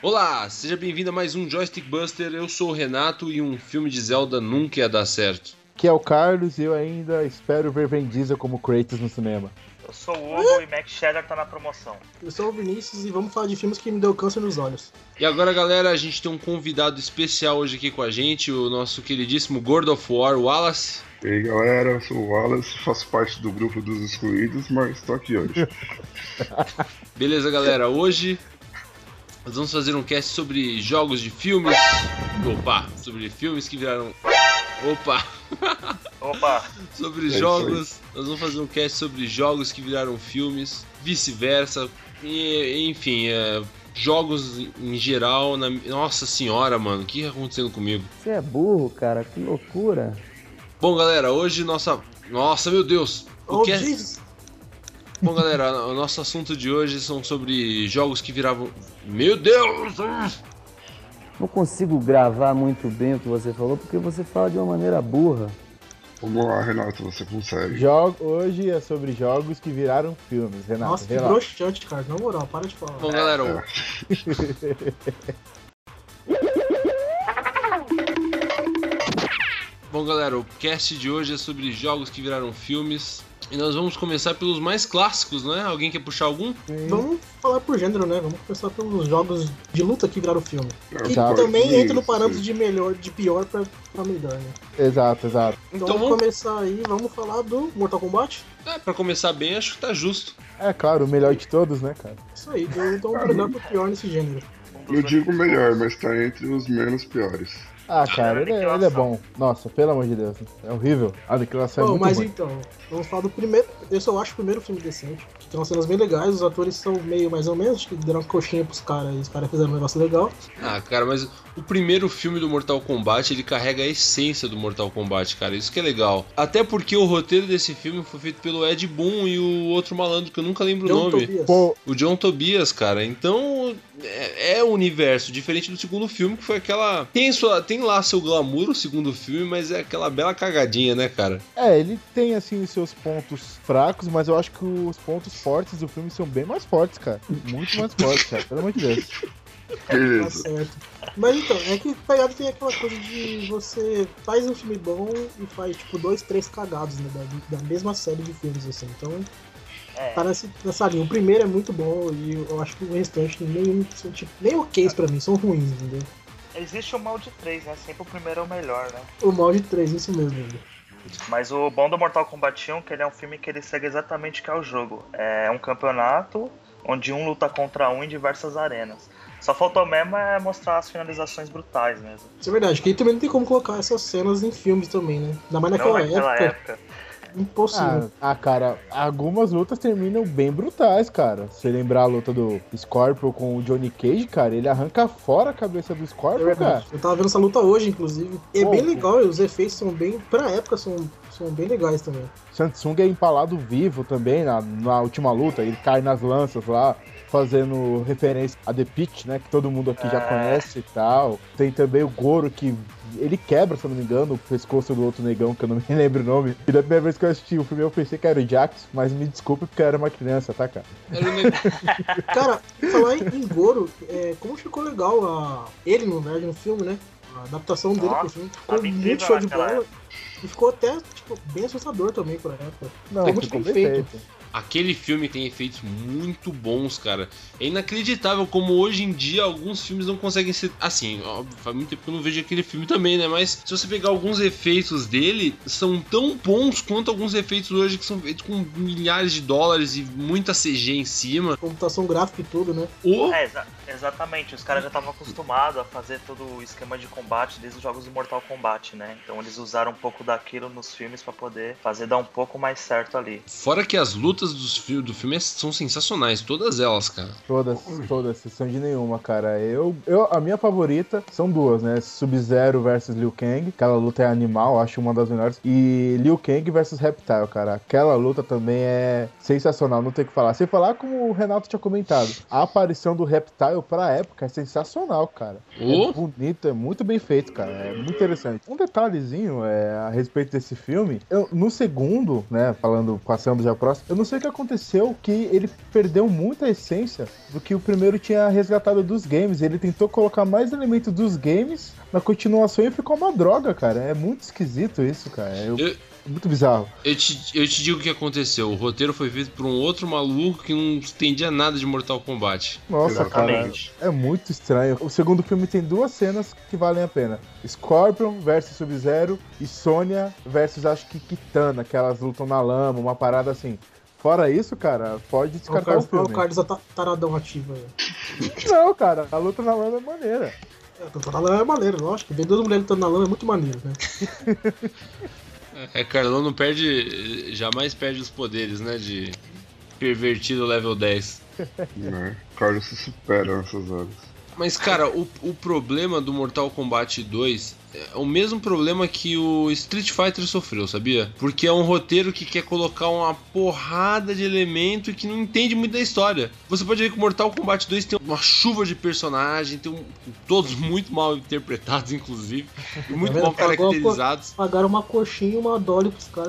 Olá, seja bem-vindo a mais um Joystick Buster. Eu sou o Renato e um filme de Zelda nunca ia dar certo. Aqui é o Carlos e eu ainda espero ver Vin Diesel como Kratos no cinema. Eu sou o Hugo e Max Cheddar tá na promoção. Eu sou o Vinícius e vamos falar de filmes que me deu câncer nos olhos. E agora, galera, a gente tem um convidado especial hoje aqui com a gente, o nosso queridíssimo God of War, Wallace. E aí, galera, eu sou o Wallace, faço parte do grupo dos excluídos, mas tô aqui hoje. Beleza, galera, hoje nós vamos fazer um cast sobre jogos de filmes. Sobre filmes que viraram... Opa! Sobre jogos. Nós vamos fazer um cast sobre jogos que viraram filmes, vice-versa. E, enfim, jogos em geral. Nossa senhora, mano, o que tá acontecendo comigo? Você é burro, cara, que loucura. Bom, galera, hoje Nossa, meu Deus! Bom, galera, o nosso assunto de hoje são sobre jogos que viravam... Meu Deus! Não consigo gravar muito bem o que você falou, porque você fala de uma maneira burra. Vamos lá, Renato, você consegue. Hoje é sobre jogos que viraram filmes, Renato. Nossa, que broxante, cara, na moral, para de falar. Bom, galera... Bom, galera, o cast de hoje é sobre jogos que viraram filmes. E nós vamos começar pelos mais clássicos, né? Alguém quer puxar algum? Vamos falar por gênero, né? Vamos começar pelos jogos de luta que viraram filme. E Exato. também entra no parâmetro de pior pra melhor, né? Exato. Então vamos começar aí, vamos falar do Mortal Kombat? Pra começar bem, acho que tá justo. É claro, o melhor de todos, né, cara? Isso aí, então vamos pegar pro pior nesse gênero. Não digo melhor, mas tá entre os menos piores. Ah, cara, ele é bom. Nossa, pelo amor de Deus. É horrível. A declaração é muito mas ruim. Então, vamos falar do primeiro. Eu só acho o primeiro filme decente. Que tem umas cenas bem legais, os atores são meio mais ou menos, que deram uma coxinha pros caras e os caras fizeram um negócio legal. Ah, cara, mas o primeiro filme do Mortal Kombat, ele carrega a essência do Mortal Kombat, cara. Isso que é legal. Até porque o roteiro desse filme foi feito pelo Ed Boon e o outro malandro, que eu nunca lembro o nome. O John Tobias, cara. Então, é o universo, diferente do segundo filme, que foi aquela... Tem lá seu glamour, o segundo filme, mas é aquela bela cagadinha, né, cara? É, ele tem, assim, os seus pontos fracos, mas eu acho que os pontos fortes do filme são bem mais fortes, cara. Muito mais fortes, cara. Pelo amor de Deus. Tá certo. Mas então, é que pegado tem aquela coisa de você faz um filme bom e faz, tipo, 2, 3 cagados, né, da mesma série de filmes, assim. Então, tá nessa linha. O primeiro é muito bom e eu acho que o restante são, tipo, nem ok pra mim, são ruins, entendeu? Existe o mal de 3, né? Sempre o primeiro é o melhor, né? O mal de 3, isso mesmo, ainda. Mas o bom do Mortal Kombat 1 é que ele é um filme que ele segue exatamente o que é o jogo. É um campeonato onde um luta contra um em diversas arenas. Só faltou mesmo mostrar as finalizações brutais mesmo. Isso é verdade, que aí também não tem como colocar essas cenas em filmes também, né? Ainda mais naquela época. Impossível. Cara, algumas lutas terminam bem brutais, cara. Se você lembrar a luta do Scorpion com o Johnny Cage, cara, ele arranca fora a cabeça do Scorpion, cara. Eu tava vendo essa luta hoje, inclusive. É bem legal, os efeitos são bem... Pra época, são bem legais também. Samsung é empalado vivo também na última luta, ele cai nas lanças lá, fazendo referência a The Pit, né, que todo mundo aqui já conhece e tal. Tem também o Goro, que ele quebra, se eu não me engano, o pescoço do outro negão, que eu não me lembro o nome. E da primeira vez que eu assisti o filme, eu pensei que era o Jax, mas me desculpe porque eu era uma criança, tá, cara? Cara, falar em Goro, como ficou legal ele no filme, né? A adaptação dele pro filme ficou muito show de bola. E ficou até, tipo, bem assustador também pra época. Não, muito bem feito. Aquele filme tem efeitos muito bons, cara. É inacreditável como hoje em dia alguns filmes não conseguem ser... Assim, óbvio, faz muito tempo que eu não vejo aquele filme também, né? Mas se você pegar alguns efeitos dele, são tão bons quanto alguns efeitos hoje que são feitos com milhares de dólares e muita CG em cima. Computação gráfica e tudo, né? Exatamente. Os caras já estavam acostumados a fazer todo o esquema de combate desde os jogos do Mortal Kombat, né? Então eles usaram um pouco daquilo nos filmes pra poder fazer dar um pouco mais certo ali. Fora que as lutas do filme são sensacionais, todas elas, cara. Todas, sem som de nenhuma, cara. A minha favorita são duas, né? Sub-Zero versus Liu Kang, aquela luta é animal, acho uma das melhores. E Liu Kang versus Reptile, cara. Aquela luta também é sensacional, não tem o que falar. Sem falar como o Renato tinha comentado, a aparição do Reptile pra época é sensacional, cara. É bonito, é muito bem feito, cara. É muito interessante. Um detalhezinho a respeito desse filme, no segundo, né, passando já próximo, eu não sei o que aconteceu, que ele perdeu muita essência do que o primeiro tinha resgatado dos games. Ele tentou colocar mais elementos dos games na continuação e ficou uma droga, cara. É muito esquisito isso, cara. Muito bizarro. Eu te digo o que aconteceu. O roteiro foi feito por um outro maluco que não entendia nada de Mortal Kombat. Nossa, exatamente. Cara, é muito estranho. O segundo filme tem 2 cenas que valem a pena. Scorpion versus Sub-Zero e Sonya versus, acho que Kitana, que elas lutam na lama, uma parada assim. Fora isso, cara, pode descartar o filme. O Carlos taradão ativo aí. Não, cara, a luta na lama é maneira. A luta na lama é maneira, lógico. Ver 2 mulheres lutando na lama é muito maneiro, né? Carlão jamais perde os poderes, né, de pervertido level 10. Carlos se supera nessas horas. Mas, cara, o problema do Mortal Kombat 2 é o mesmo problema que o Street Fighter sofreu, sabia? Porque é um roteiro que quer colocar uma porrada de elemento e que não entende muito da história. Você pode ver que o Mortal Kombat 2 tem uma chuva de personagens, todos muito mal interpretados, inclusive, e muito mal caracterizados. Pagaram uma coxinha e uma dolly pros caras.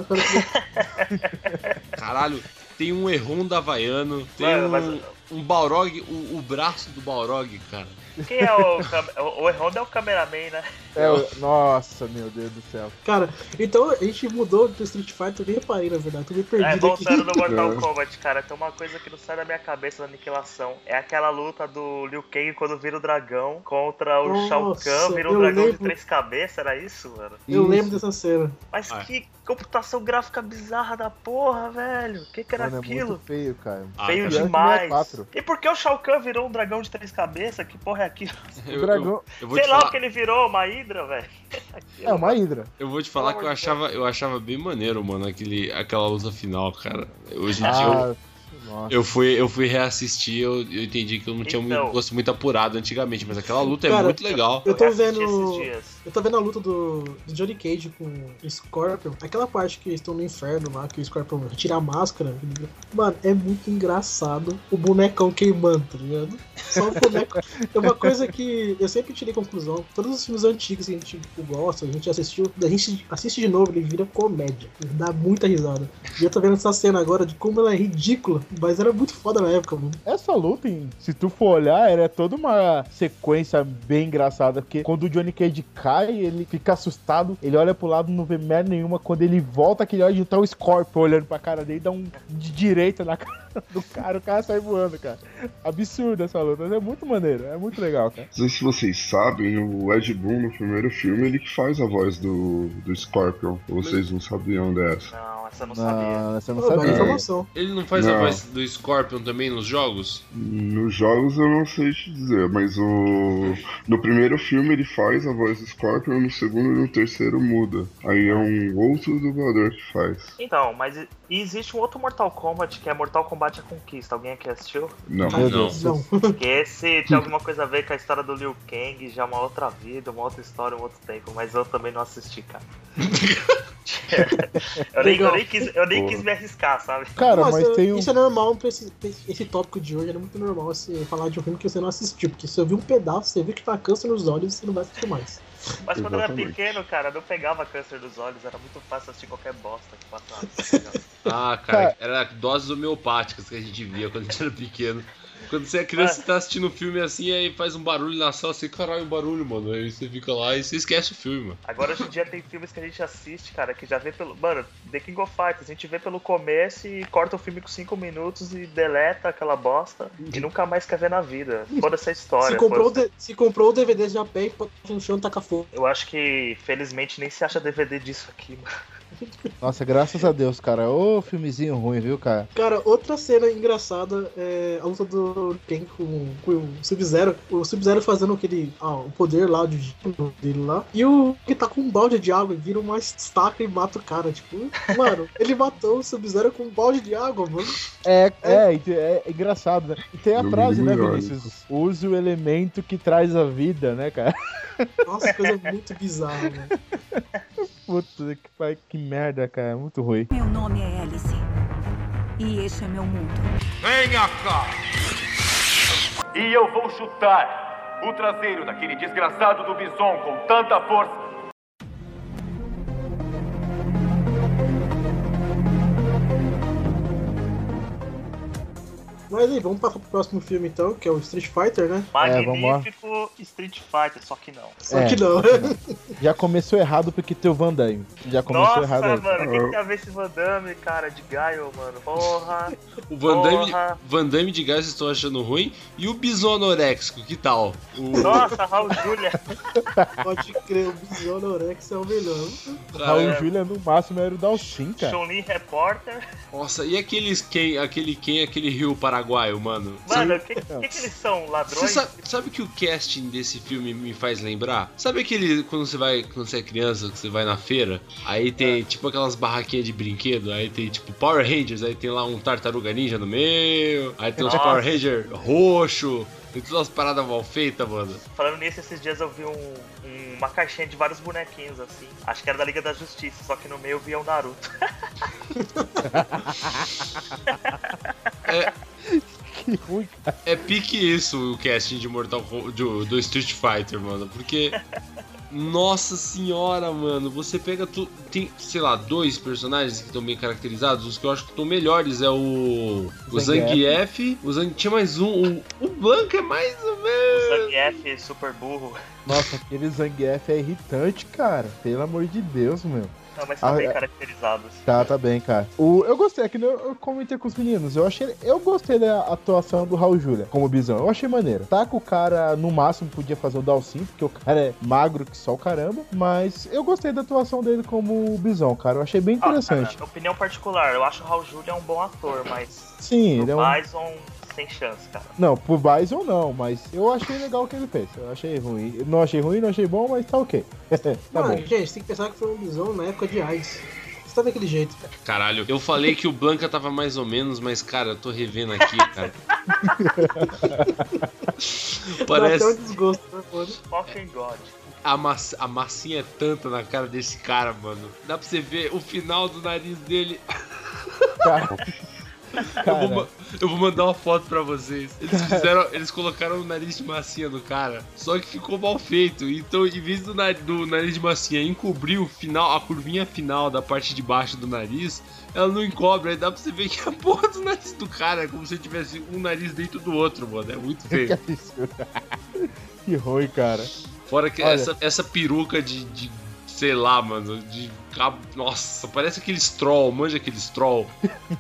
Caralho, tem um Erronda havaiano, tem um Balrog, o braço do Balrog, cara. Quem é o Erronda é o cameraman, né? Nossa, meu Deus do céu. Cara, então a gente mudou do Street Fighter, eu nem reparei, na verdade, tô meio perdido voltando no Mortal Kombat, cara, tem uma coisa que não sai da minha cabeça da aniquilação. É aquela luta do Liu Kang quando vira o dragão contra o Shao Kahn, vira um dragão de 3 cabeças, era isso, mano? Eu lembro dessa cena. Mas que computação gráfica bizarra da porra, velho. O que era aquilo? É muito feio, cara. Feio demais. E por que o Shao Kahn virou um dragão de 3 cabeças? Que porra é aquilo? O dragão... Sei lá o que ele virou, uma hidra, velho. É uma hidra. Eu vou te falar que eu achava bem maneiro, mano, aquela luta final, cara. Hoje em dia eu fui reassistir, eu entendi que eu não tinha um gosto muito apurado antigamente, mas aquela luta é muito legal. Eu tô vendo a luta do Johnny Cage com o Scorpion, aquela parte que eles estão no inferno lá, que o Scorpion tira a máscara. Mano, é muito engraçado o bonecão queimando, tá ligado? Só o boneco. É uma coisa que eu sempre tirei conclusão. Todos os filmes antigos que a gente gosta, a gente assistiu, a gente assiste de novo, ele vira comédia. Ele dá muita risada. E eu tô vendo essa cena agora de como ela é ridícula, mas era muito foda na época, mano. Essa luta, se tu for olhar, era toda uma sequência bem engraçada, porque quando o Johnny Cage cai, ele fica assustado, ele olha pro lado, não vê merda nenhuma, quando ele volta, aquele olho de tá o Scorpion olhando pra cara dele, dá um de direita na cara do cara, o cara sai voando, cara. Absurdo essa luta, mas é muito maneiro, é muito legal, cara. Não sei se vocês sabem, o Ed Boon no primeiro filme, ele que faz a voz do Scorpion, vocês não sabiam dessa. Não, essa eu não sabia. Essa eu não sabia. Informação. Ele não faz a voz do Scorpion também nos jogos? Nos jogos eu não sei te dizer, mas no primeiro filme ele faz a voz do Scorpion, no segundo e no terceiro muda. Aí é um outro dublador que faz. Então, mas existe um outro Mortal Kombat que é Mortal Kombat A Conquista. Alguém aqui assistiu? Não. Não. Porque esse tem alguma coisa a ver com a história do Liu Kang, já uma outra vida, uma outra história, um outro tempo, mas eu também não assisti, cara. eu nem quis me arriscar, sabe? Cara, mas tem isso é normal pra esse tópico de hoje, é muito normal você falar de um filme que você não assistiu, porque se você viu um pedaço, você viu que tá câncer nos olhos, você não vai assistir mais. Mas quando eu era pequeno, cara, não pegava câncer dos olhos, era muito fácil assistir qualquer bosta que passava. Ah, cara, era doses homeopáticas que a gente via quando a gente era pequeno. Quando você é criança, você tá assistindo um filme assim, aí faz um barulho na sala, assim, caralho, um barulho, mano. Aí você fica lá e você esquece o filme, mano. Agora, hoje em dia, tem filmes que a gente assiste, cara, que já vê pelo... Mano, The King of Fighters, a gente vê pelo começo e corta o filme com 5 minutos e deleta aquela bosta e nunca mais quer ver na vida. Foda essa história. Se comprou o DVD já pega e pode no chão e taca fogo. Eu acho que, felizmente, nem se acha DVD disso aqui, mano. Nossa, graças a Deus, cara. Ô, filmezinho ruim, viu, cara? Cara, outra cena engraçada é a luta do Ken com o Sub-Zero. O Sub-Zero fazendo aquele... o poder lá dele lá. E o que tá com um balde de água e vira uma estaca e mata o cara. Tipo, mano, ele matou o Sub-Zero com um balde de água, mano. É engraçado, né? E tem a frase, né, Vinícius? Use o elemento que traz a vida, né, cara? Nossa, coisa muito bizarra, mano. Puta, que merda, cara. Muito ruim. Meu nome é Alice. E este é meu mundo. Venha cá! E eu vou chutar o traseiro daquele desgraçado do Bison com tanta força. Mas aí, vamos passar pro próximo filme então, que é o Street Fighter, né? Magnífico Street Fighter, só que não. Só que não. Já começou errado porque tem o Van Damme. Já começou errado aí. Nossa, mano, o que tem a ver esse Van Damme, cara, de Gaio, mano? Porra. O Van Damme de Gaio estou achando ruim. E o Bison anoréxico, que tal? Nossa, Raul Julia. Pode crer, o Bison Anorex é o melhor. Raul Julia no máximo era o Dalsin, cara. Chun-Li Repórter. Nossa, e aquele Rio Paraguaio, mano? Mano, o que eles são? Ladrões? Sabe que o casting desse filme me faz lembrar? Sabe aquele, quando você é criança, que você vai na feira, aí tem tipo aquelas barraquinhas de brinquedo, aí tem tipo Power Rangers, aí tem lá um Tartaruga Ninja no meio, aí tem uns Power Ranger roxo, tem todas as paradas mal feitas, mano. Falando nisso, esses dias eu vi uma caixinha de vários bonequinhos, assim. Acho que era da Liga da Justiça, só que no meio eu via o Naruto. Que ruim, cara. É pique isso o casting de do Street Fighter, mano, porque... Nossa senhora, mano, você pega tem, sei lá, 2 personagens que estão bem caracterizados. Os que eu acho que estão melhores é o Zangief. Tinha mais um. O Blanca é mais ou menos. O Zangief é super burro. Nossa, aquele Zangief é irritante, cara. Pelo amor de Deus, meu. Não, mas são bem caracterizados. Tá bem, cara. Eu gostei, é que eu comentei com os meninos. Eu gostei da atuação do Raul Julia como Bison. Eu achei maneiro. Tá com o cara, no máximo, podia fazer o Dalsin, porque o cara é magro que só o caramba. Mas eu gostei da atuação dele como Bison, cara. Eu achei bem interessante. Cara, opinião particular, eu acho o Raul Julia um bom ator, mas. Sim, ele é um. Bison sem chance, cara. Não, pro Bison não, mas eu achei legal o que ele fez. Eu achei ruim. Não achei ruim, não achei bom, mas tá ok. Tá bom. Gente, tem que pensar que foi um Bison na época de AIDS. Você tá daquele jeito, cara. Caralho, eu falei que o Blanca tava mais ou menos, mas, cara, eu tô revendo aqui, cara. Parece... Dá até um desgosto, né, mano? Fucking God. A massinha é tanta na cara desse cara, mano. Dá pra você ver o final do nariz dele. Eu vou mandar uma foto pra vocês. Eles colocaram o nariz de massinha no cara, só que ficou mal feito. Então, em vez do nariz de massinha encobrir o final, a curvinha final da parte de baixo do nariz, ela não encobre. Aí dá pra você ver que a porra do nariz do cara é como se tivesse um nariz dentro do outro, mano. É muito feio. Que ruim, cara. Fora que essa peruca de sei lá, mano, de cabo. Nossa, parece aquele Stroll, manja aquele Stroll.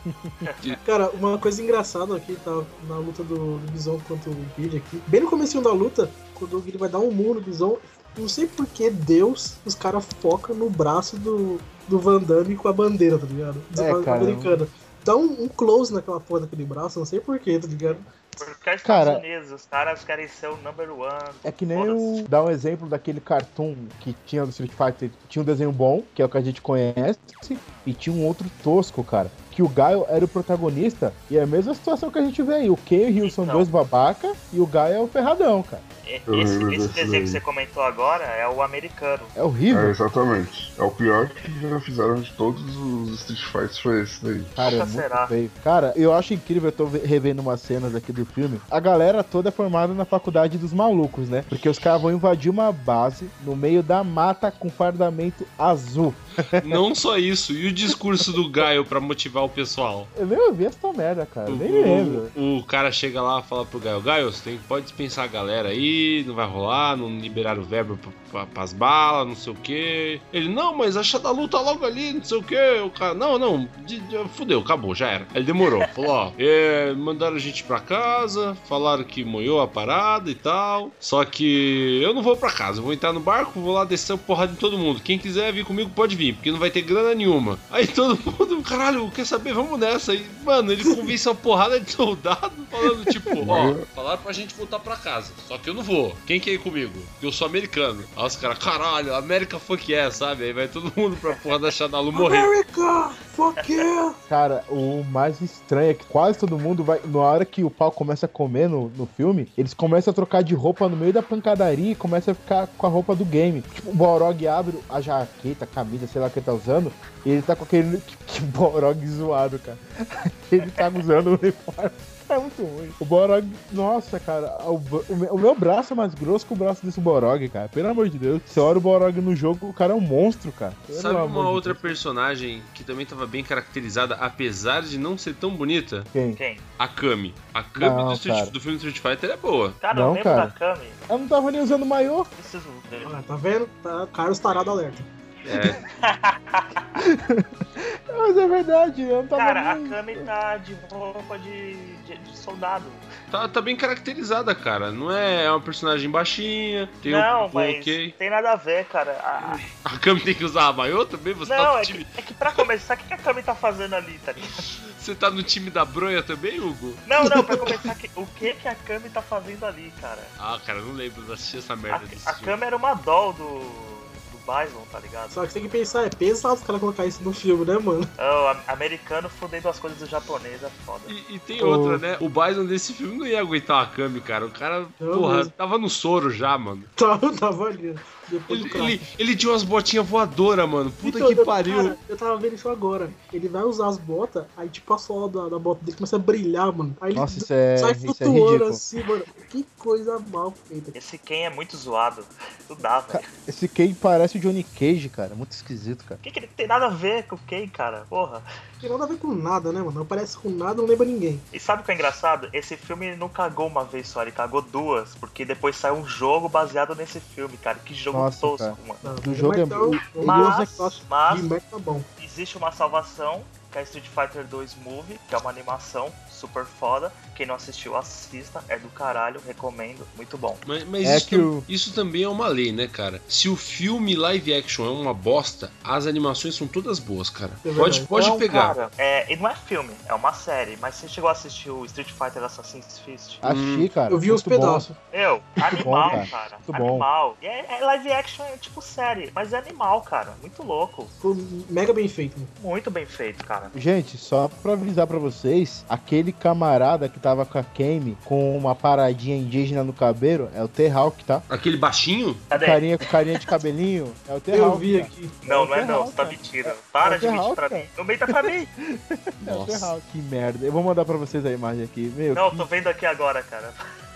Cara, uma coisa engraçada aqui, tá na luta do Bison contra o Guile aqui. Bem no comecinho da luta, quando o Guile vai dar um murro no Bison, não sei por que Deus, os caras focam no braço do Van Damme com a bandeira, tá ligado? Americana. Dá um close naquela porra daquele braço, não sei por que, tá ligado? Porque os Estados Unidos, os caras querem ser o number one. É que nem dar um exemplo daquele cartoon que tinha do Street Fighter. Tinha um desenho bom, que é o que a gente conhece, e tinha um outro tosco, cara. Que o Gaio era o protagonista, e é a mesma situação que a gente vê aí. O Ken e o Ryu são 2 babaca, e o Gaio é o ferradão, cara. Esse desenho que você comentou agora é o americano. É horrível. É, exatamente. É o pior que já fizeram de todos os Street Fighters, foi esse daí. Cara, é muito feio. Cara, eu acho incrível, eu tô revendo umas cenas aqui do filme. A galera toda é formada na faculdade dos malucos, né? Porque os caras vão invadir uma base no meio da mata com fardamento azul. Não só isso, e o discurso do Gaio pra motivar o pessoal? Eu nem ouvi essa merda, cara. Nem lembro. O cara chega lá e fala pro Gaio: Gaio, você pode dispensar a galera aí, não vai rolar, não liberaram o verbo pras balas, não sei o que. Ele: não, mas acha da luta logo ali, não sei o que. O cara: não, fudeu, acabou, já era. Aí ele demorou, falou: ó, mandaram a gente pra casa, falaram que moiou a parada e tal. Só que eu não vou pra casa, eu vou entrar no barco, vou lá descer a porrada de todo mundo. Quem quiser vir comigo pode vir, porque não vai ter grana nenhuma. Aí todo mundo: caralho, quer saber? Vamos nessa. E, mano, ele convence uma porrada de soldado falando tipo: ó, falaram pra gente voltar pra casa, só que eu não vou. Quem quer ir comigo? Porque eu sou americano. Aí os caras: caralho, América fuck yeah, sabe? Aí vai todo mundo pra porra da Shadalu morrer. America fuck yeah! Cara, o mais estranho é que quase todo mundo vai. Na hora que o pau começa a comer no filme, eles começam a trocar de roupa no meio da pancadaria e começam a ficar com a roupa do game. Tipo, o Balrog abre a jaqueta, a camisa, sei lá o que ele tá usando, e ele tá com aquele Balrog zoado, cara. Ele tá usando o uniforme. É muito ruim. O Balrog, nossa, cara, o meu braço é mais grosso que o braço desse Balrog, cara. Pelo amor de Deus. Você olha o Balrog no jogo, o cara é um monstro, cara. Sabe uma outra personagem que também tava bem caracterizada, apesar de não ser tão bonita? Quem? A Kami. A Kami Não, do filme Street Fighter é boa. Cara, Não, eu lembro cara. da Kami. Ela não tava nem usando maiô. Preciso ver. Ah, tá vendo? Tá, Carlos Tarado alerta. Mas é verdade, eu não tava Cara, nem... a Kami tá de roupa de soldado. Tá bem caracterizada, cara. Não é uma personagem baixinha, tem Não, um mas ok. tem nada a ver, cara. A Kami tem que usar a maiô também? Você tá Não, no é time... que pra começar, o que a Kami tá fazendo ali, tá ligado? Você tá no time da bronha também, Hugo? Não, pra começar, o que a Kami tá fazendo ali, cara? Ah, cara, eu não lembro de assistir essa merda desse A filme. Kami era uma doll do Bison, tá ligado? Só que você tem que pensar, é pesado os caras colocar isso no filme, né, mano? Americano fudendo as coisas do japonês é foda. E tem outra, né? O Bison desse filme não ia aguentar a Kami, cara. O cara, porra, tava no soro já, mano. Tava ali. Depois do crack. Ele tinha umas botinhas voadoras, mano. Puta Então, que pariu. Cara, eu tava vendo isso agora. Ele vai usar as botas, aí tipo a sola da bota dele começa a brilhar, mano. Aí Nossa, ele sai flutuando ridículo. assim, mano. Que coisa mal feita. Esse Ken é muito zoado. Não dá, velho. Esse Ken parece o Johnny Cage, cara. Muito esquisito, cara. O que ele tem nada a ver com o Ken, cara? Porra. Não tem nada a ver com nada, né, mano? Não parece com nada, não lembra ninguém. E sabe o que é engraçado? Esse filme não cagou uma vez só, ele cagou duas, porque depois saiu um jogo baseado nesse filme, cara. Que jogo Nossa, tosco, cara. mano. Tá, Do jogo é então, Mas Remake tá bom. existe uma salvação, que é Street Fighter 2 Movie, que é uma animação super foda. Quem não assistiu, assista. É do caralho, recomendo. Muito bom. Mas isso também é uma lei, né, cara? Se o filme live action é uma bosta, as animações são todas boas, cara. Pode Não, pegar. Cara, e não é filme, é uma série. Mas você chegou a assistir o Street Fighter Assassin's Fist? Achei, cara. Eu vi uns muito bom. pedaços. Animal, bom, cara. Muito bom. Animal. E é live action, é tipo série, mas é animal, cara. Muito louco. Ficou mega bem feito, mano. Muito bem feito, cara. Gente, só pra avisar pra vocês, aquele camarada que tava com a Kami com uma paradinha indígena no cabelo é o T-Hawk, tá? Aquele baixinho? Cadê? Carinha de cabelinho é o T-Hawk. Eu vi cara. aqui. Não é não, T-Hawk, você tá cara. mentindo. Para É de mentir T-Hawk, pra cara. mim. Não menta pra mim. É o T-Hawk. Que merda. Eu vou mandar pra vocês a imagem aqui. Meu, Não, tô vendo aqui agora, cara.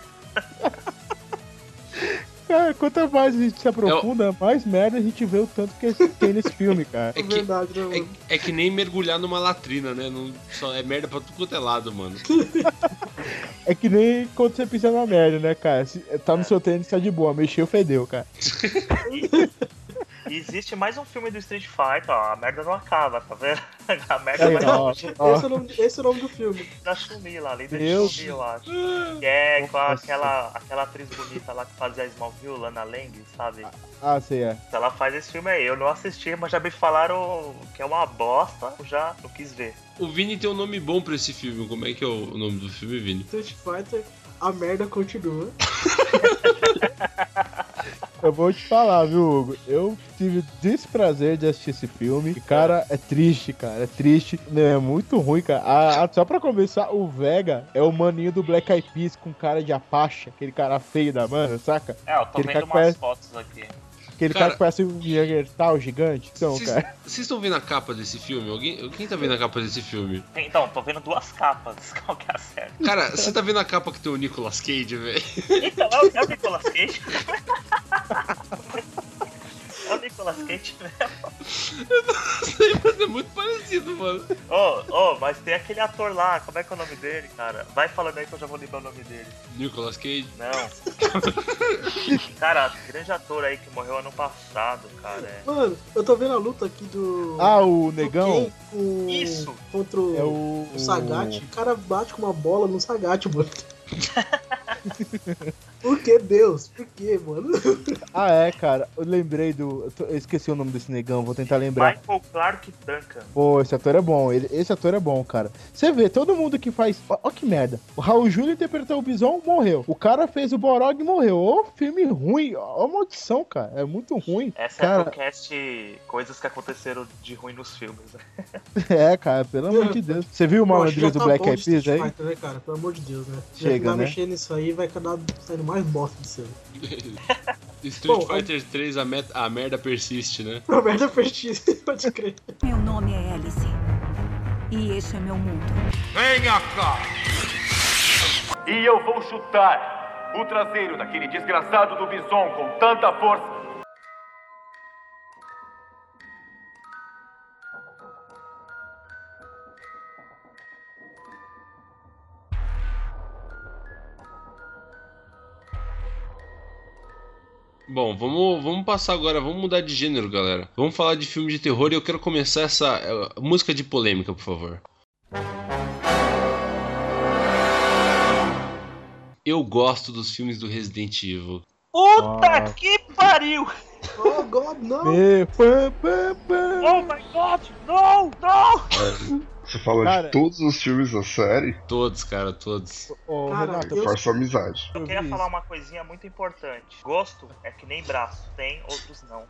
cara, quanto mais a gente se aprofunda, mais merda a gente vê o tanto que tem nesse filme, cara. É verdade, né, mano? É que nem mergulhar numa latrina, né? Só é merda pra tudo quanto é lado, mano. É que nem quando você pisa na merda, né, cara? Se tá no seu tênis, tá de boa. Mexeu, fedeu, cara. E existe mais um filme do Street Fighter, ó. A merda não acaba, tá vendo? A merda Aí, vai ó, ó. Esse é o nome do filme. da Chun-Li lá, além da Meu Chun-Li, eu acho. Que é com Nossa. aquela atriz bonita lá que fazia Smallville, Lana Lang, sabe? Ah, sei, é. Ela faz esse filme aí. Eu não assisti, mas já me falaram que é uma bosta, eu já não quis ver. O Vini tem um nome bom pra esse filme. Como é que é o nome do filme, Vini? Street Fighter, a merda continua. Eu vou te falar, viu, Hugo? Eu tive o desprazer de assistir esse filme. E, cara, é triste, cara. É triste. É muito ruim, cara. Só pra começar, o Vega é o maninho do Black Eyed Peas com cara de Apache. Aquele cara feio da mana, saca? Eu tô Aquele vendo cara que umas parece- fotos aqui. Aquele Cara- cara que parece um Neandertal gigante. Então, cara. Vocês estão vendo a capa desse filme? Quem tá vendo a capa desse filme? Então, tô vendo duas capas. Qual que é a certa? Cara, você tá vendo a capa que tem o Nicolas Cage, velho? Então, é o Nicolas Cage. É o Nicolas Cage mesmo. Mas é muito parecido, mano. Mas tem aquele ator lá, como é que é o nome dele, cara? Vai falando aí que eu já vou lembrar o nome dele. Nicolas Cage? Não. Cara, grande ator aí que morreu ano passado, cara. Mano, eu tô vendo a luta aqui do. O do negão Ken com- Isso. Contra é o o Sagat. O cara bate com uma bola no Sagat, mano. Por que Deus? Por que, mano? Cara. Eu lembrei do. Eu esqueci o nome desse negão, vou tentar lembrar. Michael Clark Duncan. Pô, esse ator é bom. Esse ator é bom, cara. Você vê, todo mundo que faz. Ó que merda. O Raul Júlia interpretou o Bison, morreu. O cara fez o Borog e morreu. Ô, filme ruim. Ó, maldição, cara. É muito ruim. Essa é cara, a podcast Coisas que Aconteceram de Ruim nos Filmes. cara, pelo amor de Deus. Você viu o malandrinho do Black Eyed Peas aí? Fighter, né, cara? Pelo amor de Deus, né? Chega, vai né? mexer nisso aí, vai cada saindo mais bosta de cena. Street Bom, Fighter 3, a merda persiste, né? A merda fez pode crer. Meu nome é Alice. E esse é meu mundo. Venha cá! E eu vou chutar o traseiro daquele desgraçado do Bison com tanta força. Bom, vamos passar agora, vamos mudar de gênero, galera. Vamos falar de filme de terror e eu quero começar essa música de polêmica, por favor. Eu gosto dos filmes do Resident Evil. Puta que pariu! Oh, God, não! Oh, my God! Não! Você fala Cara, de todos os filmes da série? Todos, cara, todos. Ô, Cara, Renato, Eu faço amizade. Eu queria falar uma coisinha muito importante. Gosto é que nem braço, tem, outros não.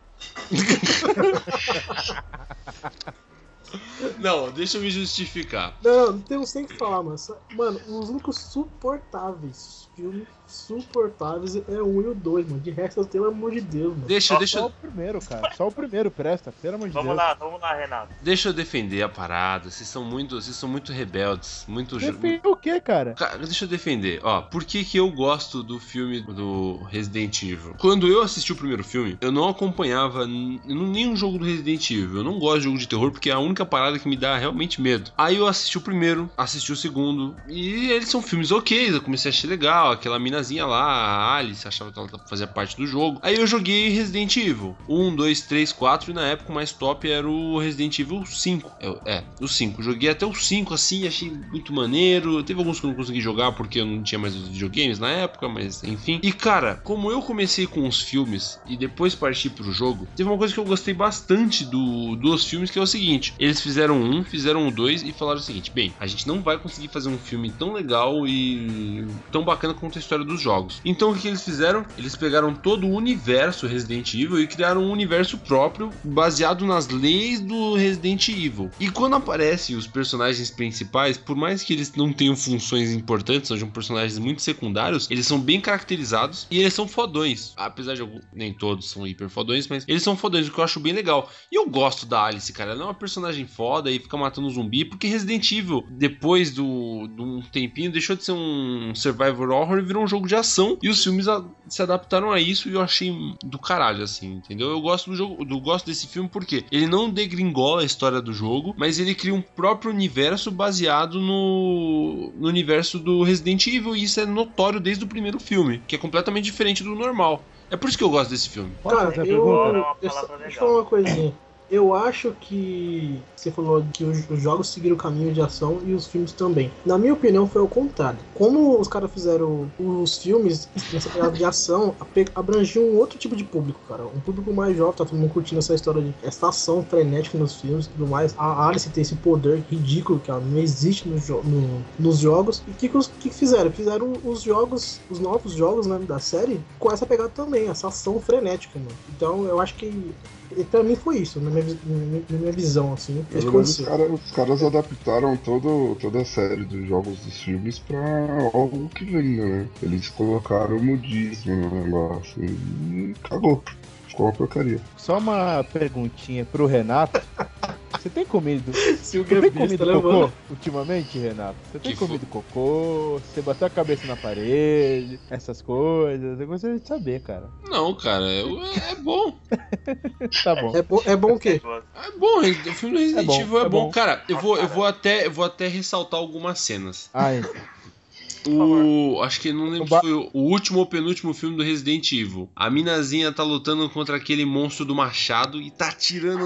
Não, deixa eu me justificar. Não tem que falar, mano. Mano, os únicos suportáveis filmes suportáveis é o 1 e o 2, mano. De resto, pelo amor de Deus, mano. Deixa Só o primeiro, cara. Só o primeiro presta, pelo amor de Vamos Deus. lá, Renato. Deixa eu defender a parada. Vocês são muito rebeldes. Defende o quê, cara? Cara, deixa eu defender. Ó, por que eu gosto do filme do Resident Evil? Quando eu assisti o primeiro filme, eu não acompanhava nenhum jogo do Resident Evil. Eu não gosto de jogo de terror porque é a única parada que me dá realmente medo. Aí eu assisti o primeiro, assisti o segundo, e eles são filmes ok. Eu comecei a achar legal. Aquela minazinha lá, a Alice, achava que ela fazia parte do jogo. Aí eu joguei Resident Evil 1, 2, 3, 4 e na época o mais top era o Resident Evil 5. O 5. Joguei até o 5 assim, achei muito maneiro. Teve alguns que eu não consegui jogar porque eu não tinha mais os videogames na época, mas enfim. E cara, como eu comecei com os filmes e depois parti pro jogo, teve uma coisa que eu gostei bastante dos filmes, que é o seguinte: eles fizeram um, fizeram o 2 e falaram o seguinte: bem, a gente não vai conseguir fazer um filme tão legal e tão bacana quanto a história dos jogos. Então o que eles fizeram? Eles pegaram todo o universo Resident Evil e criaram um universo próprio baseado nas leis do Resident Evil. E quando aparecem os personagens principais, por mais que eles não tenham funções importantes, sejam personagens muito secundários, eles são bem caracterizados e eles são fodões. Apesar de nem todos são hiper fodões, mas eles são fodões, o que eu acho bem legal. E eu gosto da Alice, cara. Ela é uma personagem foda e fica matando zumbi, porque Resident Evil, depois de um tempinho, deixou de ser um survival horror e virou um jogo de ação. E os filmes se adaptaram a isso e eu achei do caralho, assim, entendeu? Eu gosto do jogo, gosto desse filme porque ele não degringola a história do jogo, mas ele cria um próprio universo baseado no universo do Resident Evil, e isso é notório desde o primeiro filme, que é completamente diferente do normal. É por isso que eu gosto desse filme. Cara, Deixa eu falar uma coisinha. Eu acho que você falou que os jogos seguiram o caminho de ação e os filmes também. Na minha opinião, foi o contrário. Como os caras fizeram os filmes nessa pegada de ação, abrangiam um outro tipo de público, cara. Um público mais jovem, tá todo mundo curtindo essa história de essa ação frenética nos filmes e tudo mais. A Alice tem esse poder ridículo que ela não existe nos jogos. E o que fizeram? Fizeram os novos jogos, né, da série com essa pegada também, essa ação frenética, mano. Então eu acho que pra mim foi isso, na minha visão, assim. Os caras adaptaram toda a série dos jogos dos filmes pra algo que venda, né? Eles colocaram o modismo no negócio e cagou. Ficou uma porcaria. Só uma perguntinha pro Renato. Você tem comido né, cocô mano? ultimamente, Renato? Você tem comido cocô? Você bateu a cabeça na parede? Essas coisas? Eu gostaria de saber, cara. Não, cara, é bom. Tá bom. É bom o quê? É bom, o filme do Resident Evil é bom. Cara, eu vou até ressaltar algumas cenas. Ai. Acho que não lembro se foi o último ou penúltimo filme do Resident Evil. A minazinha tá lutando contra aquele monstro do machado e tá atirando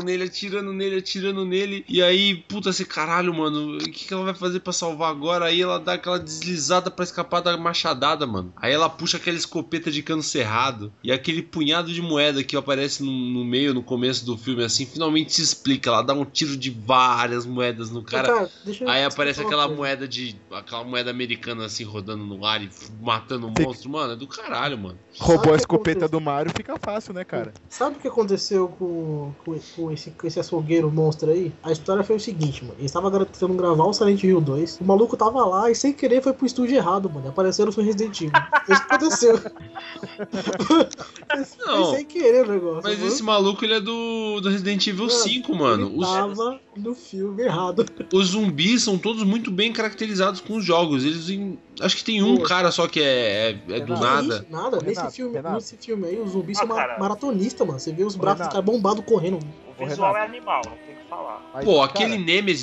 nele. E aí, puta, esse caralho, mano, o que ela vai fazer pra salvar agora? Aí ela dá aquela deslizada pra escapar da machadada, mano. Aí ela puxa aquela escopeta de cano cerrado. E aquele punhado de moeda que aparece no meio, no começo do filme, assim, finalmente se explica. Ela dá um tiro de várias moedas no cara. Aí aparece aquela moeda americana, assim, rodando no ar e matando um monstro, mano, é do caralho, mano. Roubou a escopeta do Mario, fica fácil, né, cara? Sabe o que aconteceu com esse açougueiro monstro aí? A história foi o seguinte, mano. Ele estava tentando gravar o Silent Hill 2, o maluco tava lá e sem querer foi pro estúdio errado, mano. Apareceram no Resident Evil. Isso que aconteceu. Não, sem querer o negócio. Mas esse maluco, ele é do Resident Evil 5, mano. no filme errado. Os zumbis são todos muito bem caracterizados com os jogos. Acho que tem um cara só que é do nada. Nada, nesse filme aí, os zumbis são maratonistas, mano. Você vê os braços dos caras bombados correndo. O visual é animal, não tem o que falar. Pô, aquele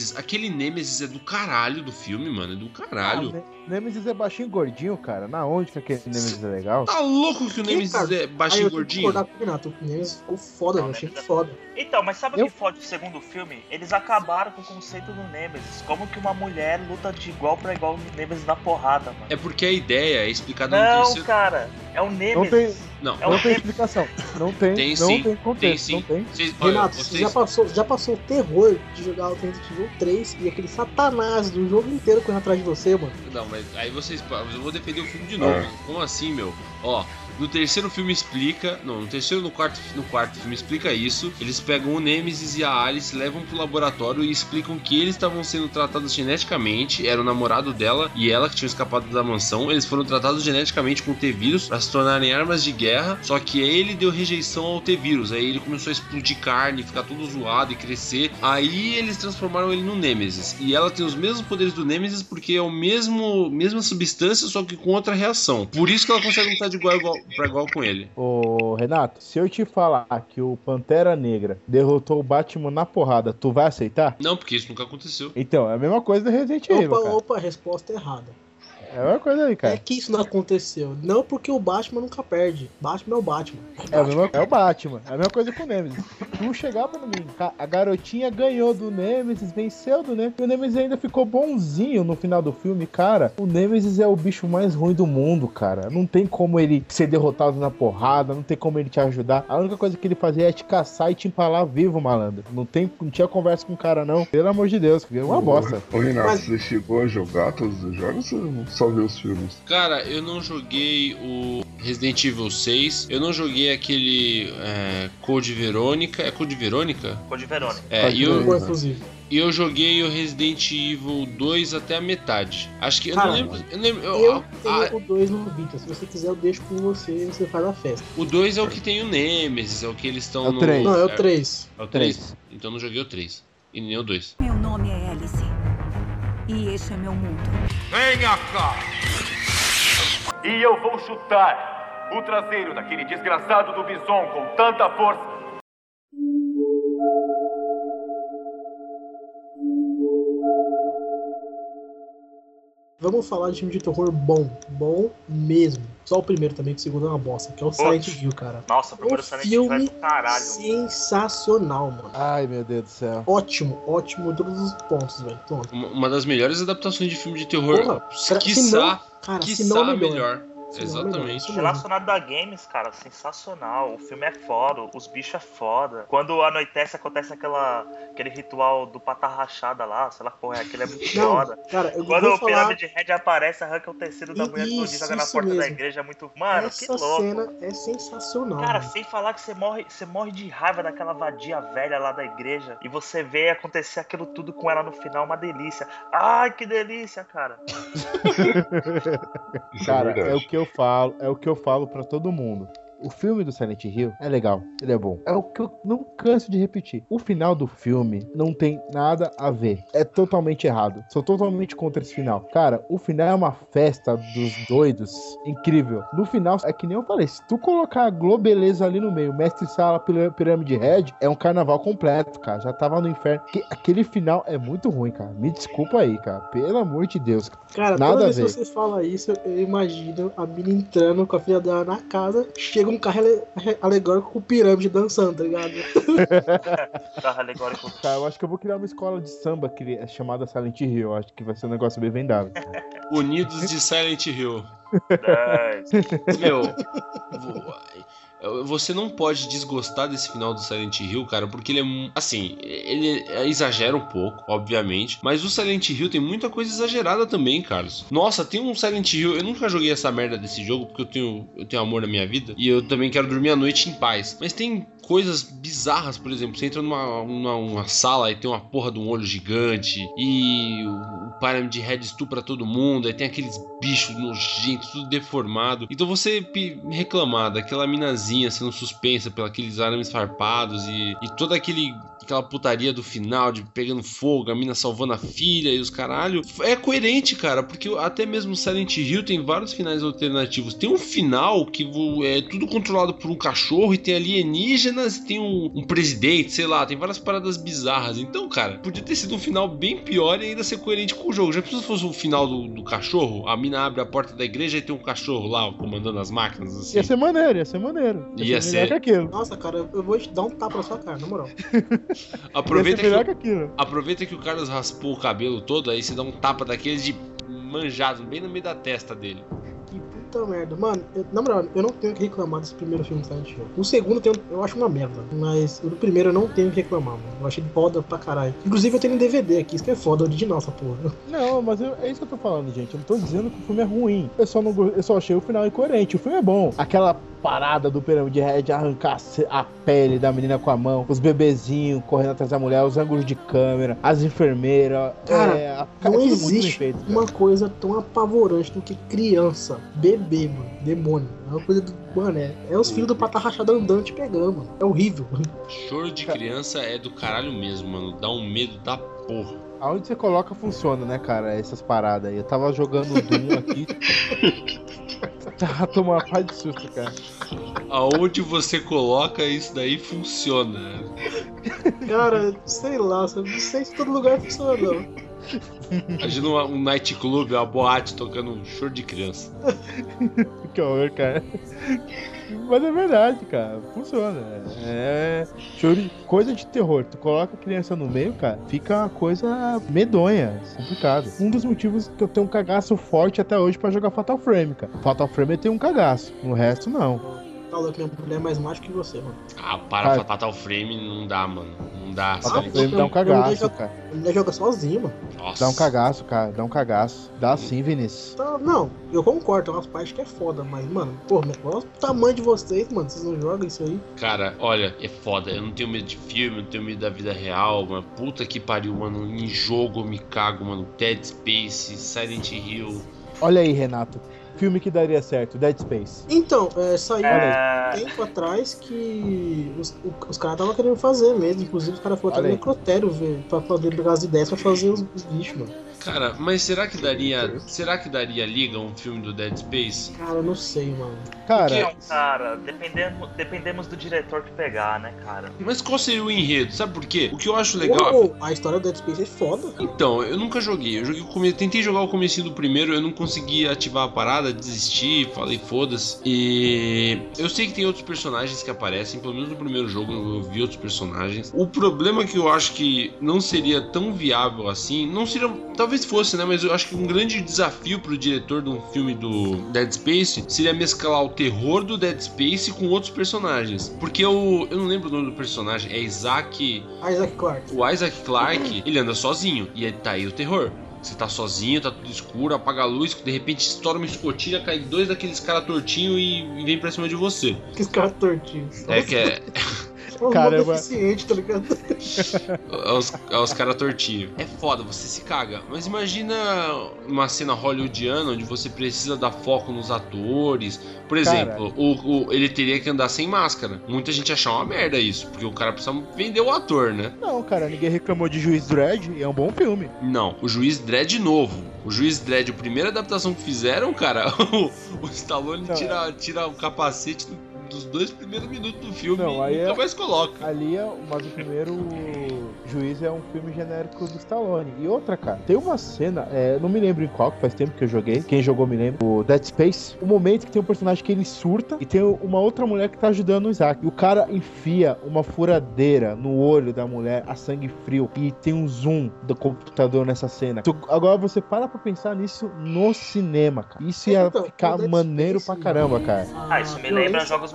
Nemesis é do caralho do filme, mano. É do caralho. Nemesis é baixinho e gordinho, cara. Na onde que aquele Nemesis é legal? Tá louco que o Nemesis é baixinho e gordinho? Eu com o Renato, o Nemesis ficou foda, eu achei foda. Então, mas sabe o que fode o segundo filme? Eles acabaram com o conceito do Nemesis. Como que uma mulher luta de igual pra igual no Nemesis na porrada, mano? É porque a ideia é explicada no terceiro... Não, cara, é o Nemesis. Não tem explicação. Não tem. Tem não sim. Tem contexto. Tem sim. Não tem. Renato, você já passou o terror de jogar o Resident Evil 3 e aquele satanás do jogo inteiro correndo atrás de você, mano. Não, mas aí eu vou defender o filme de novo. Como assim, meu? Ó, no terceiro filme explica... Não, no terceiro e no quarto filme explica isso. Eles pegam o Nemesis e a Alice, levam pro laboratório e explicam que eles estavam sendo tratados geneticamente. Era o namorado dela e ela que tinham escapado da mansão. Eles foram tratados geneticamente com T-vírus pra se tornarem armas de guerra. Só que aí ele deu rejeição ao T-vírus. Aí ele começou a explodir carne, ficar todo zoado e crescer. Aí eles transformaram ele no Nemesis. E ela tem os mesmos poderes do Nemesis porque é o mesma substância, só que com outra reação. Por isso que ela consegue lutar de igual com ele. Ô, Renato, se eu te falar que o Pantera Negra derrotou o Batman na porrada, tu vai aceitar? Não, porque isso nunca aconteceu. Então, é a mesma coisa do Resident Evil, cara. Opa, resposta errada. É a mesma coisa aí, cara. É que isso não aconteceu. Não porque o Batman nunca perde. Batman é o Batman. É o Batman. É a mesma coisa com o Nemesis. Tu chegar pra mim, a garotinha ganhou do Nemesis, venceu do Nemesis. E o Nemesis ainda ficou bonzinho no final do filme, cara. O Nemesis é o bicho mais ruim do mundo, cara. Não tem como ele ser derrotado na porrada, não tem como ele te ajudar. A única coisa que ele fazia é te caçar e te empalar vivo, malandro. Não tinha conversa com o cara, não. Pelo amor de Deus, que é uma bosta. Ô, Renato, você chegou a jogar todos os jogos ou só viu os filmes? Cara, eu não joguei o Resident Evil 6. Eu não joguei aquele Code Verônica. É Code Verônica? Code Verônica. E eu joguei o Resident Evil 2 até a metade. Acho que eu Cara, não lembro. Eu tenho o 2 no Vita. Se você quiser, eu deixo com você e você faz a festa. O 2 é o que tem o Nemesis, é o que eles estão no. 3. Não, é o 3. É o 3? Então eu não joguei o 3. E nem o 2. Meu nome é Alice. E este é meu mundo. Venha cá! E eu vou chutar o traseiro daquele desgraçado do Bison com tanta força. Vamos falar de filme de terror bom. Bom mesmo. Só o primeiro também, que o segundo é uma bosta, que é o Silent Hill, cara. Nossa, o primeiro Silent Hill é do caralho. Sensacional, mano. Ai, meu Deus do céu. Ótimo em todos os pontos, velho. Uma das melhores adaptações de filme de terror. Porra, quiçá não melhor. Exatamente. Relacionado a games, cara, sensacional. O filme é foda, os bichos é foda. Quando anoitece, acontece aquele ritual do pata rachada lá, sei lá, porra, aquele é muito foda. Cara, quando o Pirâmide Red aparece, arranca o tecido da mulher e joga na porta da igreja, é muito... Mano, que louco. Essa cena é sensacional. Cara, mano. sem falar que você morre de raiva daquela vadia velha lá da igreja e você vê acontecer aquilo tudo com ela no final, uma delícia. Ai, que delícia, cara. Cara, é o que eu falo pra todo mundo. O filme do Silent Hill é legal, ele é bom. É o que eu não canso de repetir. O final do filme não tem nada a ver. É totalmente errado. Sou totalmente contra esse final. Cara, o final é uma festa dos doidos. Incrível. No final, é que nem eu falei, se tu colocar a Globeleza ali no meio, Mestre Sala, Pirâmide Red, é um carnaval completo, cara. Já tava no inferno. Aquele final é muito ruim, cara. Me desculpa aí, cara. Pelo amor de Deus. Cara, toda vez que você fala isso, eu imagino a mina entrando com a filha dela na casa, chega um carro alegórico com pirâmide dançando, tá ligado? Carro alegórico. Cara, eu acho que eu vou criar uma escola de samba que é chamada Silent Hill. Eu acho que vai ser um negócio bem vendável. Unidos de Silent Hill. Meu, você não pode desgostar desse final do Silent Hill, cara, porque ele é, assim, ele exagera um pouco, obviamente, mas o Silent Hill tem muita coisa exagerada também, Carlos. Nossa, tem um Silent Hill, eu nunca joguei essa merda desse jogo, porque eu tenho amor na minha vida, e eu também quero dormir a noite em paz, mas tem coisas bizarras, por exemplo, você entra numa sala e tem uma porra de um olho gigante e o Pyramid Head estupra todo mundo, aí tem aqueles bichos nojentos, tudo deformado. Então você reclamar daquela minazinha sendo suspensa pelos aqueles arames farpados e toda aquela putaria do final de pegando fogo, a mina salvando a filha e os caralho, é coerente, cara, porque até mesmo Silent Hill tem vários finais alternativos. Tem um final que é tudo controlado por um cachorro e tem alienígenas e tem um presidente, sei lá, tem várias paradas bizarras. Então, cara, podia ter sido um final bem pior e ainda ser coerente com o jogo. Já pensou se fosse o final do cachorro? A mina abre a porta da igreja e tem um cachorro lá comandando as máquinas, assim. Ia ser maneiro. Ia ser melhor que aquilo. Nossa, cara, eu vou te dar um tapa na sua cara, na moral. Aproveita que o Carlos raspou o cabelo todo, aí você dá um tapa daqueles de manjado, bem no meio da testa dele. Que puta merda. Mano, na moral, eu não tenho que reclamar desse primeiro filme do Silent Hill. O segundo eu acho uma merda, mas o primeiro eu não tenho que reclamar, mano. Eu achei foda pra caralho. Inclusive eu tenho um DVD aqui, isso que é foda, original essa porra. Não, mas é isso que eu tô falando, gente. Eu não tô dizendo que o filme é ruim. Eu só achei o final incoerente. O filme é bom. Aquela parada do Pyramid Head arrancar a pele da menina com a mão, os bebezinhos correndo atrás da mulher, os ângulos de câmera, as enfermeiras. Cara, não existe uma coisa tão apavorante do que criança, bebê, mano, demônio. É uma coisa do. Mano, é os filhos do pata rachado andando te pegando, mano. É horrível. Choro de criança é do caralho mesmo, mano. Dá um medo da porra. Aonde você coloca funciona, né, cara? Essas paradas aí. Eu tava jogando Doom aqui. Tá tomando uma paz de susto, cara. Aonde você coloca isso daí funciona. Cara, sei lá, não sei se todo lugar funciona, não. Imagina um nightclub, uma boate tocando um choro de criança. Que horror, cara. Mas é verdade, cara. Funciona. É coisa de terror. Tu coloca a criança no meio, cara, fica uma coisa medonha, complicado. Um dos motivos que eu tenho um cagaço forte até hoje pra jogar Fatal Frame, cara. Fatal Frame eu tenho um cagaço. No resto, não. Falou que minha mulher é mais macho que você, mano. Fatal Frame não dá, mano. Não dá. Fatal Frame dá um cagaço, cara. A mulher joga sozinha, mano. Nossa. Dá um cagaço, cara. Dá um cagaço. Dá sim, Vinícius. Não, eu concordo. Tem umas partes que é foda, mas, mano, olha o tamanho de vocês, mano. Vocês não jogam isso aí? Cara, olha, é foda. Eu não tenho medo de filme, não tenho medo da vida real, mano. Puta que pariu, mano. Em jogo eu me cago, mano. Dead Space, Silent Hill. Olha aí, Renato. Filme que daria certo, Dead Space. Então, saiu tempo atrás que os caras estavam querendo fazer mesmo. Inclusive, os caras foram até no necrotério pra poder pegar as ideias pra fazer os bichos, mano. Cara, mas será que daria liga um filme do Dead Space? Cara, eu não sei, mano. Cara, dependemos do diretor que pegar, né, cara? Mas qual seria o enredo? Sabe por quê? O que eu acho legal... A história do Dead Space é foda. Então, eu nunca joguei. Tentei jogar o comecinho do primeiro, eu não consegui ativar a parada, desisti, falei foda-se. E eu sei que tem outros personagens que aparecem, pelo menos no primeiro jogo eu vi outros personagens. O problema que eu acho que não seria tão viável assim, não seria... Talvez fosse, né? Mas eu acho que um grande desafio pro diretor de um filme do Dead Space seria mesclar o terror do Dead Space com outros personagens. Porque eu não lembro o nome do personagem, é Isaac Clarke. O Isaac Clarke, ele anda sozinho, e tá aí o terror. Você tá sozinho, tá tudo escuro, apaga a luz, de repente estoura uma escotilha, cai dois daqueles caras tortinhos e vem pra cima de você. Aqueles caras tortinhos. Caramba. Deficiente, tá ligado? Os caras tortinhos. É foda, você se caga. Mas imagina uma cena hollywoodiana onde você precisa dar foco nos atores. Por exemplo, ele teria que andar sem máscara. Muita gente achava uma merda isso, porque o cara precisa vender o ator, né? Não, cara, ninguém reclamou de Juiz Dredd e é um bom filme. Não, o Juiz Dredd novo. O Juiz Dredd, a primeira adaptação que fizeram, cara, o Stallone tira o capacete dos 2 primeiros minutos do filme e nunca mais coloca. Mas o primeiro Juiz é um filme genérico do Stallone. E outra, cara, tem uma cena, não me lembro em qual, que faz tempo que eu joguei. Quem jogou me lembra. O Dead Space. O momento que tem um personagem que ele surta e tem uma outra mulher que tá ajudando o Isaac. E o cara enfia uma furadeira no olho da mulher a sangue frio. E tem um zoom do computador nessa cena. Agora você para pra pensar nisso no cinema, cara. Isso ia ficar maneiro pra caramba, cara. Isso me lembra Jogos Mortais.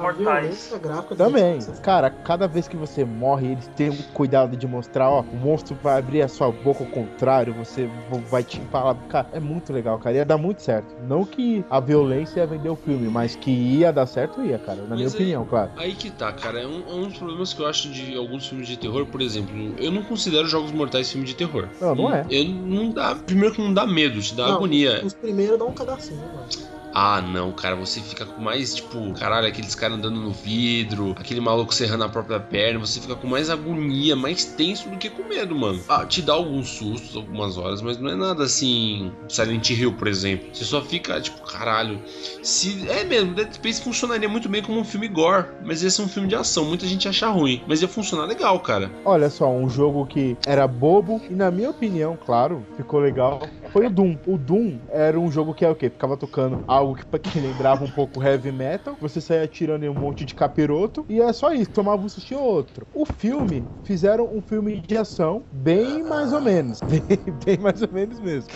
Mortais. Gráfica Também, cara, cada vez que você morre, eles têm um cuidado de mostrar, ó, o monstro vai abrir a sua boca ao contrário, você vai te falar, cara, é muito legal, cara, ia dar muito certo. Não que a violência ia vender o filme, mas que ia dar certo, ia, cara, na minha opinião, claro. Aí que tá, cara, é um dos problemas que eu acho de alguns filmes de terror, por exemplo, eu não considero Jogos Mortais filme de terror. Não é. Primeiro que não dá medo, te dá agonia. Os primeiros dão um cagacinho, né, mano? Ah, não, cara, você fica com mais, tipo, caralho, aqueles caras andando no vidro, aquele maluco serrando a própria perna, você fica com mais agonia, mais tenso do que com medo, mano. Ah, te dá alguns sustos, algumas horas, mas não é nada assim, Silent Hill, por exemplo. Você só fica, tipo, caralho. É mesmo, Dead Space funcionaria muito bem como um filme gore, mas esse é um filme de ação, muita gente acha ruim, mas ia funcionar legal, cara. Olha só, um jogo que era bobo e, na minha opinião, claro, ficou legal, foi o Doom. O Doom era um jogo que é o quê? Ficava tocando algo que lembrava um pouco heavy metal, você saia atirando em um monte de capiroto, e é só isso, tomava um susto ou outro. O filme, fizeram um filme de ação bem mais ou menos, bem mais ou menos mesmo.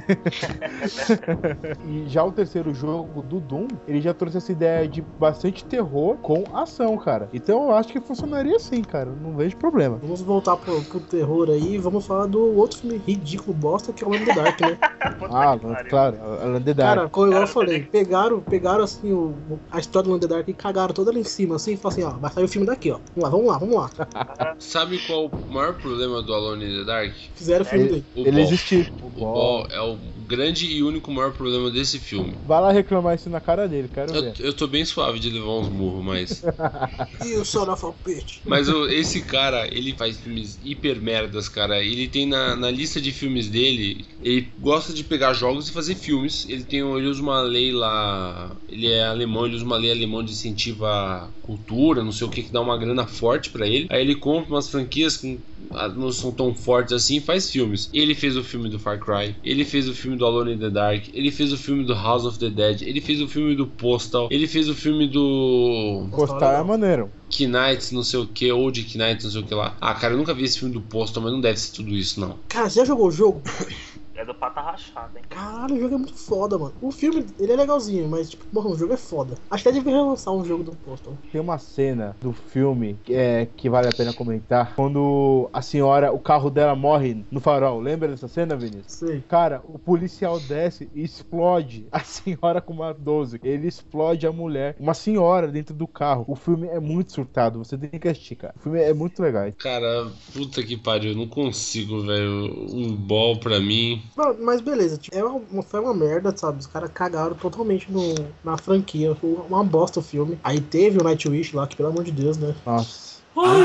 E já o terceiro jogo do Doom, ele já trouxe essa ideia de bastante terror com ação, cara. Então eu acho que funcionaria assim, cara, não vejo problema. Vamos voltar pro terror aí, vamos falar do outro filme ridículo, bosta, que é o Alone in the Dark, né? Claro, Alone in the Dark. Cara, como eu falei, pegaram assim a história do Alone in the Dark e cagaram toda lá em cima, assim, e falaram assim, ó, vai sair o filme daqui, ó. Vamos lá. Sabe qual o maior problema do Alone in the Dark? Fizeram o filme dele. Ele existiu. O Ball é o grande e único maior problema desse filme. Vai lá reclamar isso na cara dele, quero ver. Eu tô bem suave de levar uns murros, mas... E o Son of a Bitch? Mas esse cara, ele faz filmes hiper merdas, cara. Ele tem na lista de filmes dele, ele gosta de pegar jogos e fazer filmes. Ele usa uma lei lá, ele é alemão, ele usa uma lei alemã de incentivo à cultura, não sei o que dá uma grana forte pra ele. Aí ele compra umas franquias que não são tão fortes assim e faz filmes. Ele fez o filme do Far Cry, ele fez o filme do Alone in the Dark, ele fez o filme do House of the Dead, ele fez o filme do Postal, ele fez o filme do... Postal é maneiro. Knights, não sei o que, Old Knights, não sei o que lá. Ah, cara, eu nunca vi esse filme do Postal, mas não deve ser tudo isso, não. Cara, você já jogou o jogo? É do Pata Rachada, hein? Caralho, o jogo é muito foda, mano. O filme, ele é legalzinho, mas, tipo, o jogo é foda. Acho que até devia relançar um jogo do Postal. Tem uma cena do filme que vale a pena comentar. Quando a senhora, o carro dela morre no farol. Lembra dessa cena, Vinícius? Sim. Cara, o policial desce e explode a senhora com uma 12. Ele explode a mulher, uma senhora dentro do carro. O filme é muito surtado, você tem que assistir, cara. O filme é muito legal. Cara, puta que pariu, eu não consigo, velho. Um Ball pra mim... Não, mas beleza, tipo, foi uma merda, sabe? Os caras cagaram totalmente na franquia. Foi uma bosta o filme. Aí teve o Nightwish lá, que pelo amor de Deus, né? Nossa.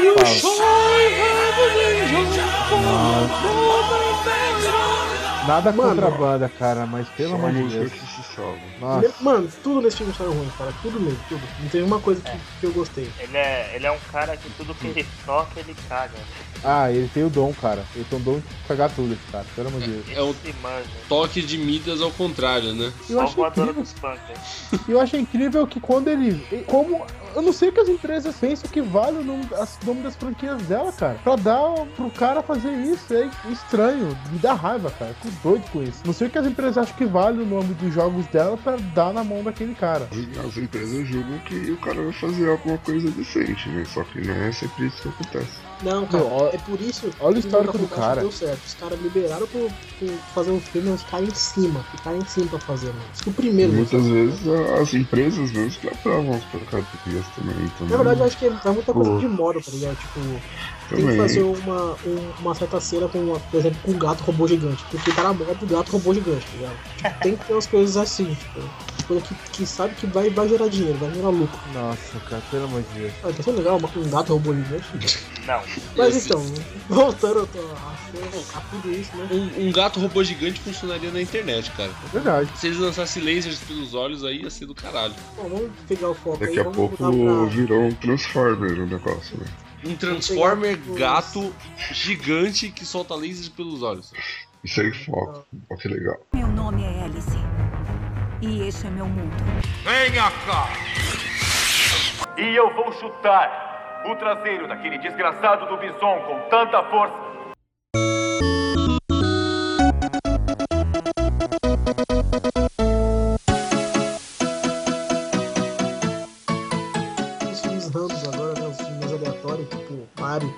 Nada contra a banda, cara, mas pelo amor de Deus. Mano, tudo nesse filme saiu ruim, cara. Tudo mesmo, tudo. Não teve uma coisa que eu gostei. Ele é um cara que tudo que ele toca, ele caga. Ah, ele tem o dom, cara. Ele tem o dom de cagar tudo, esse cara, pelo amor de Deus. É um toque de Midas ao contrário, né? Eu acho incrível que quando ele... Eu não sei o que as empresas pensam que vale o nome das franquias dela, cara. Pra dar pro cara fazer isso, é estranho. Me dá raiva, cara. Fico doido com isso. Não sei o que as empresas acham que vale o nome dos jogos dela pra dar na mão daquele cara. As empresas julgam que o cara vai fazer alguma coisa decente, né? Só que não é sempre isso que acontece. Não, cara, é por isso... Olha o histórico do cara. Deu certo. Os caras liberaram por fazer um filme, mas ficarem em cima pra fazer, mano. Isso que o primeiro... Muitas vezes as empresas mesmo que aprovam as porcarias também. Na verdade, eu acho que é muita coisa de moda, tá ligado? Tipo, tem que fazer uma certa cena, por exemplo, com um gato robô gigante. Porque tá na moda do gato robô gigante, tá ligado? Tipo, tem que ter umas coisas assim, tipo... Coisa que sabe que vai gerar dinheiro, vai gerar lucro. Nossa, cara, pelo amor de Deus. Ah, tá sendo legal, um gato robô gigante. Não. Mas então, voltando a tudo isso, né? Um gato robô gigante funcionaria na internet, cara. É verdade. Se eles lançassem lasers pelos olhos, aí ia ser do caralho. Bom, vamos pegar o foco Daqui aí. a pouco virou um Transformer o negócio, né? Um Transformer gato gigante que solta lasers pelos olhos. Isso aí, foco. Olha que legal. Meu nome é Alice. E esse é meu mundo. Venha cá! E eu vou chutar o traseiro daquele desgraçado do Bison com tanta força. Mario.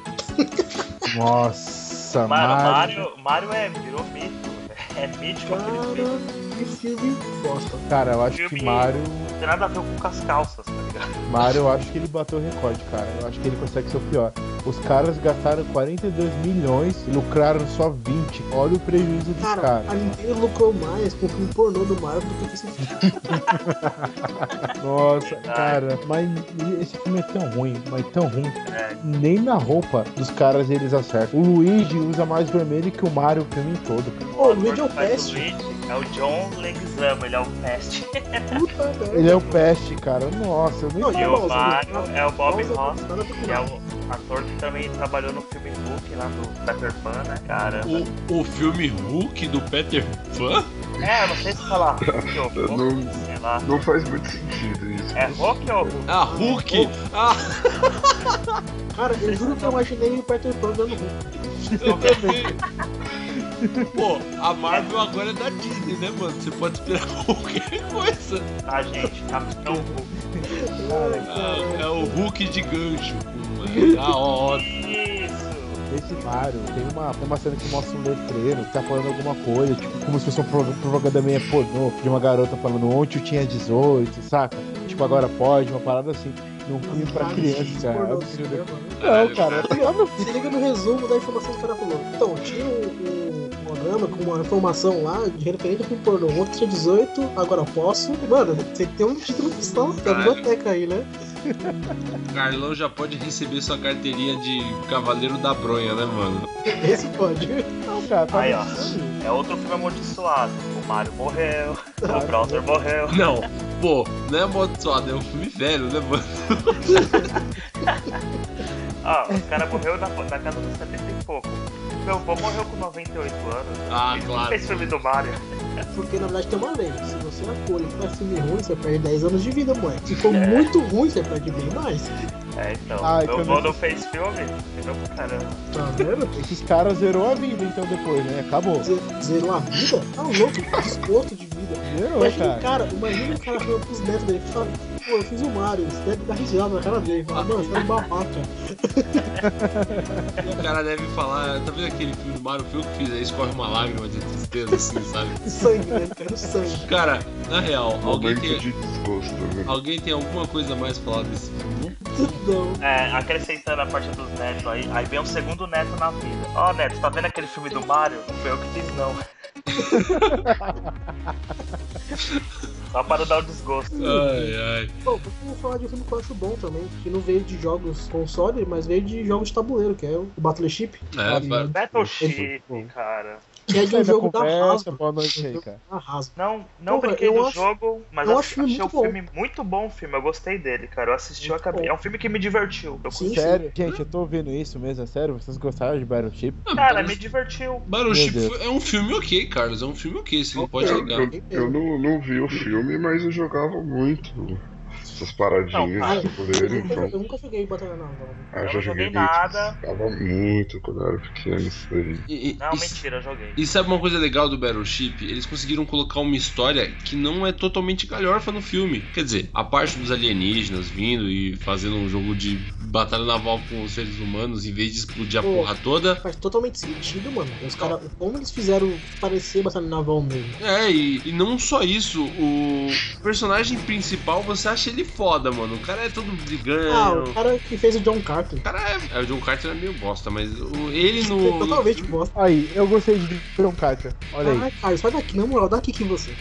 Nossa, Mario virou mito. É mítico aquele filme. Que filme bosta. Cara, eu acho que Mario... Não tem nada a ver com as calças, tá ligado? Mario, eu acho que ele bateu o recorde, cara. Eu acho que ele consegue ser o pior. Os caras gastaram 42 milhões e lucraram só 20. Olha o prejuízo dos caras. A Nintendo lucrou mais com o filme pornô do Mario do que com esse filme. Nossa, cara, mas esse filme é tão ruim, mas tão ruim. Nem na roupa dos caras eles acertam. O Luigi usa mais vermelho que o Mario o filme todo. O Luigi é o Peste. É o John Leguizamo, ele é o Peste. Puta merda. Ele é o Peste, cara. Nossa, eu nem E o Mario é o Bob Ross, que é o ator que também trabalhou no filme Hulk lá do Peter Pan, né, cara? O filme Hulk do Peter Pan? Eu não sei se falar Hulk ou Hulk, sei lá. Não faz muito sentido isso. É Hulk ou Hulk? Ah, Hulk! Ah. Cara, eu juro que eu imaginei o Peter Pan dando Hulk. Eu também. Pô, a Marvel agora é da Disney, né, mano? Você pode esperar qualquer coisa. Ah, gente, Capitão Hulk. É o Hulk de gancho. Da hora. Isso. Esse Mario, tem uma cena que mostra um letreiro que tá falando alguma coisa, tipo, como se fosse uma propaganda meio pornô, de uma garota falando ontem eu tinha 18, saca? Tipo, agora pode, uma parada assim. Num filme pra criança, cara. É absurdo. Não, cara, se liga no resumo da informação que o cara falou. Então, tinha um programa com uma informação lá de referente ao filme pornô. Ontem tinha 18, agora posso. Mano, você tem um título fiscal da biblioteca aí, né? Carlão já pode receber sua carteirinha de Cavaleiro da Bronha, né, mano? Esse pode. Não, cara, tá aí, ó. É outro filme amaldiçoado. O Mario morreu, o Browser morreu. Não, pô, não é amaldiçoado, é um filme velho, né, mano? O cara morreu na casa dos 70 e pouco. Meu avô morreu com 98 anos. Ah, claro. Fez filme do Mario. Porque na verdade tem uma lei. Se você acolhe que faz filme ruim, você perde 10 anos de vida, moleque. Se for muito ruim, você perde bem mais. Então. Meu avô não fez filme, entendeu pra caramba. Tá vendo? Esses caras zerou a vida então depois, né? Acabou. Zerou a vida? Tá louco, desgosto de vida. Zerou, Imagina o cara falando pros netos dele, fala, pô, eu fiz o Mario, você deve dar risada na cara dele. Fala, mano, você tá um babaca. O cara deve falar, tá vendo aquele filme do Mario, foi eu que fiz, aí escorre uma lágrima de tristeza, assim, sabe? Sangue, né? Quero sangue. Cara, na real, alguém tem desgosto, né? Alguém tem alguma coisa a mais pra falar desse filme? Não. Acrescentando a parte dos netos aí vem um segundo neto na vida. Ó, neto, tá vendo aquele filme do Mario? Não foi eu que fiz, não. Só para dar o desgosto. Ai. Bom, eu vou falar de um filme que eu acho bom também, que não veio de jogos console, mas veio de jogos de tabuleiro, que é o Battleship. Battleship, cara. Que é de um jogo da Hasbro. Boa noite aí, cara. Não brinquei do jogo, mas achei o filme muito bom. Eu gostei dele, cara. Eu assisti, eu acabei. É um filme que me divertiu. Sério? Gente, eu tô ouvindo isso mesmo, é sério? Vocês gostaram de Battleship? Cara, me divertiu. Battleship é um filme ok, Carlos. É um filme ok, você não pode negar. Eu não vi o filme, mas eu jogava muito essas paradinhas de poder, então. Eu nunca joguei Batalha Naval. Eu não joguei nada. Jogava muito quando eu era pequeno, isso aí. Não, mentira, eu joguei. E sabe uma coisa legal do Battleship? Eles conseguiram colocar uma história que não é totalmente galhofa no filme. Quer dizer, a parte dos alienígenas vindo e fazendo um jogo de batalha naval com os seres humanos em vez de explodir a porra toda. Faz totalmente sentido, mano. Os caras, como eles fizeram parecer batalha naval mesmo. E não só isso, o personagem principal, você acha ele foda, mano. O cara é todo brigando. O cara que fez o John Carter. O cara o John Carter é meio bosta, mas ele no... É totalmente bosta. Aí, eu gostei de John Carter. Olha aí. Caio, sai daqui, na moral, dá aqui que você.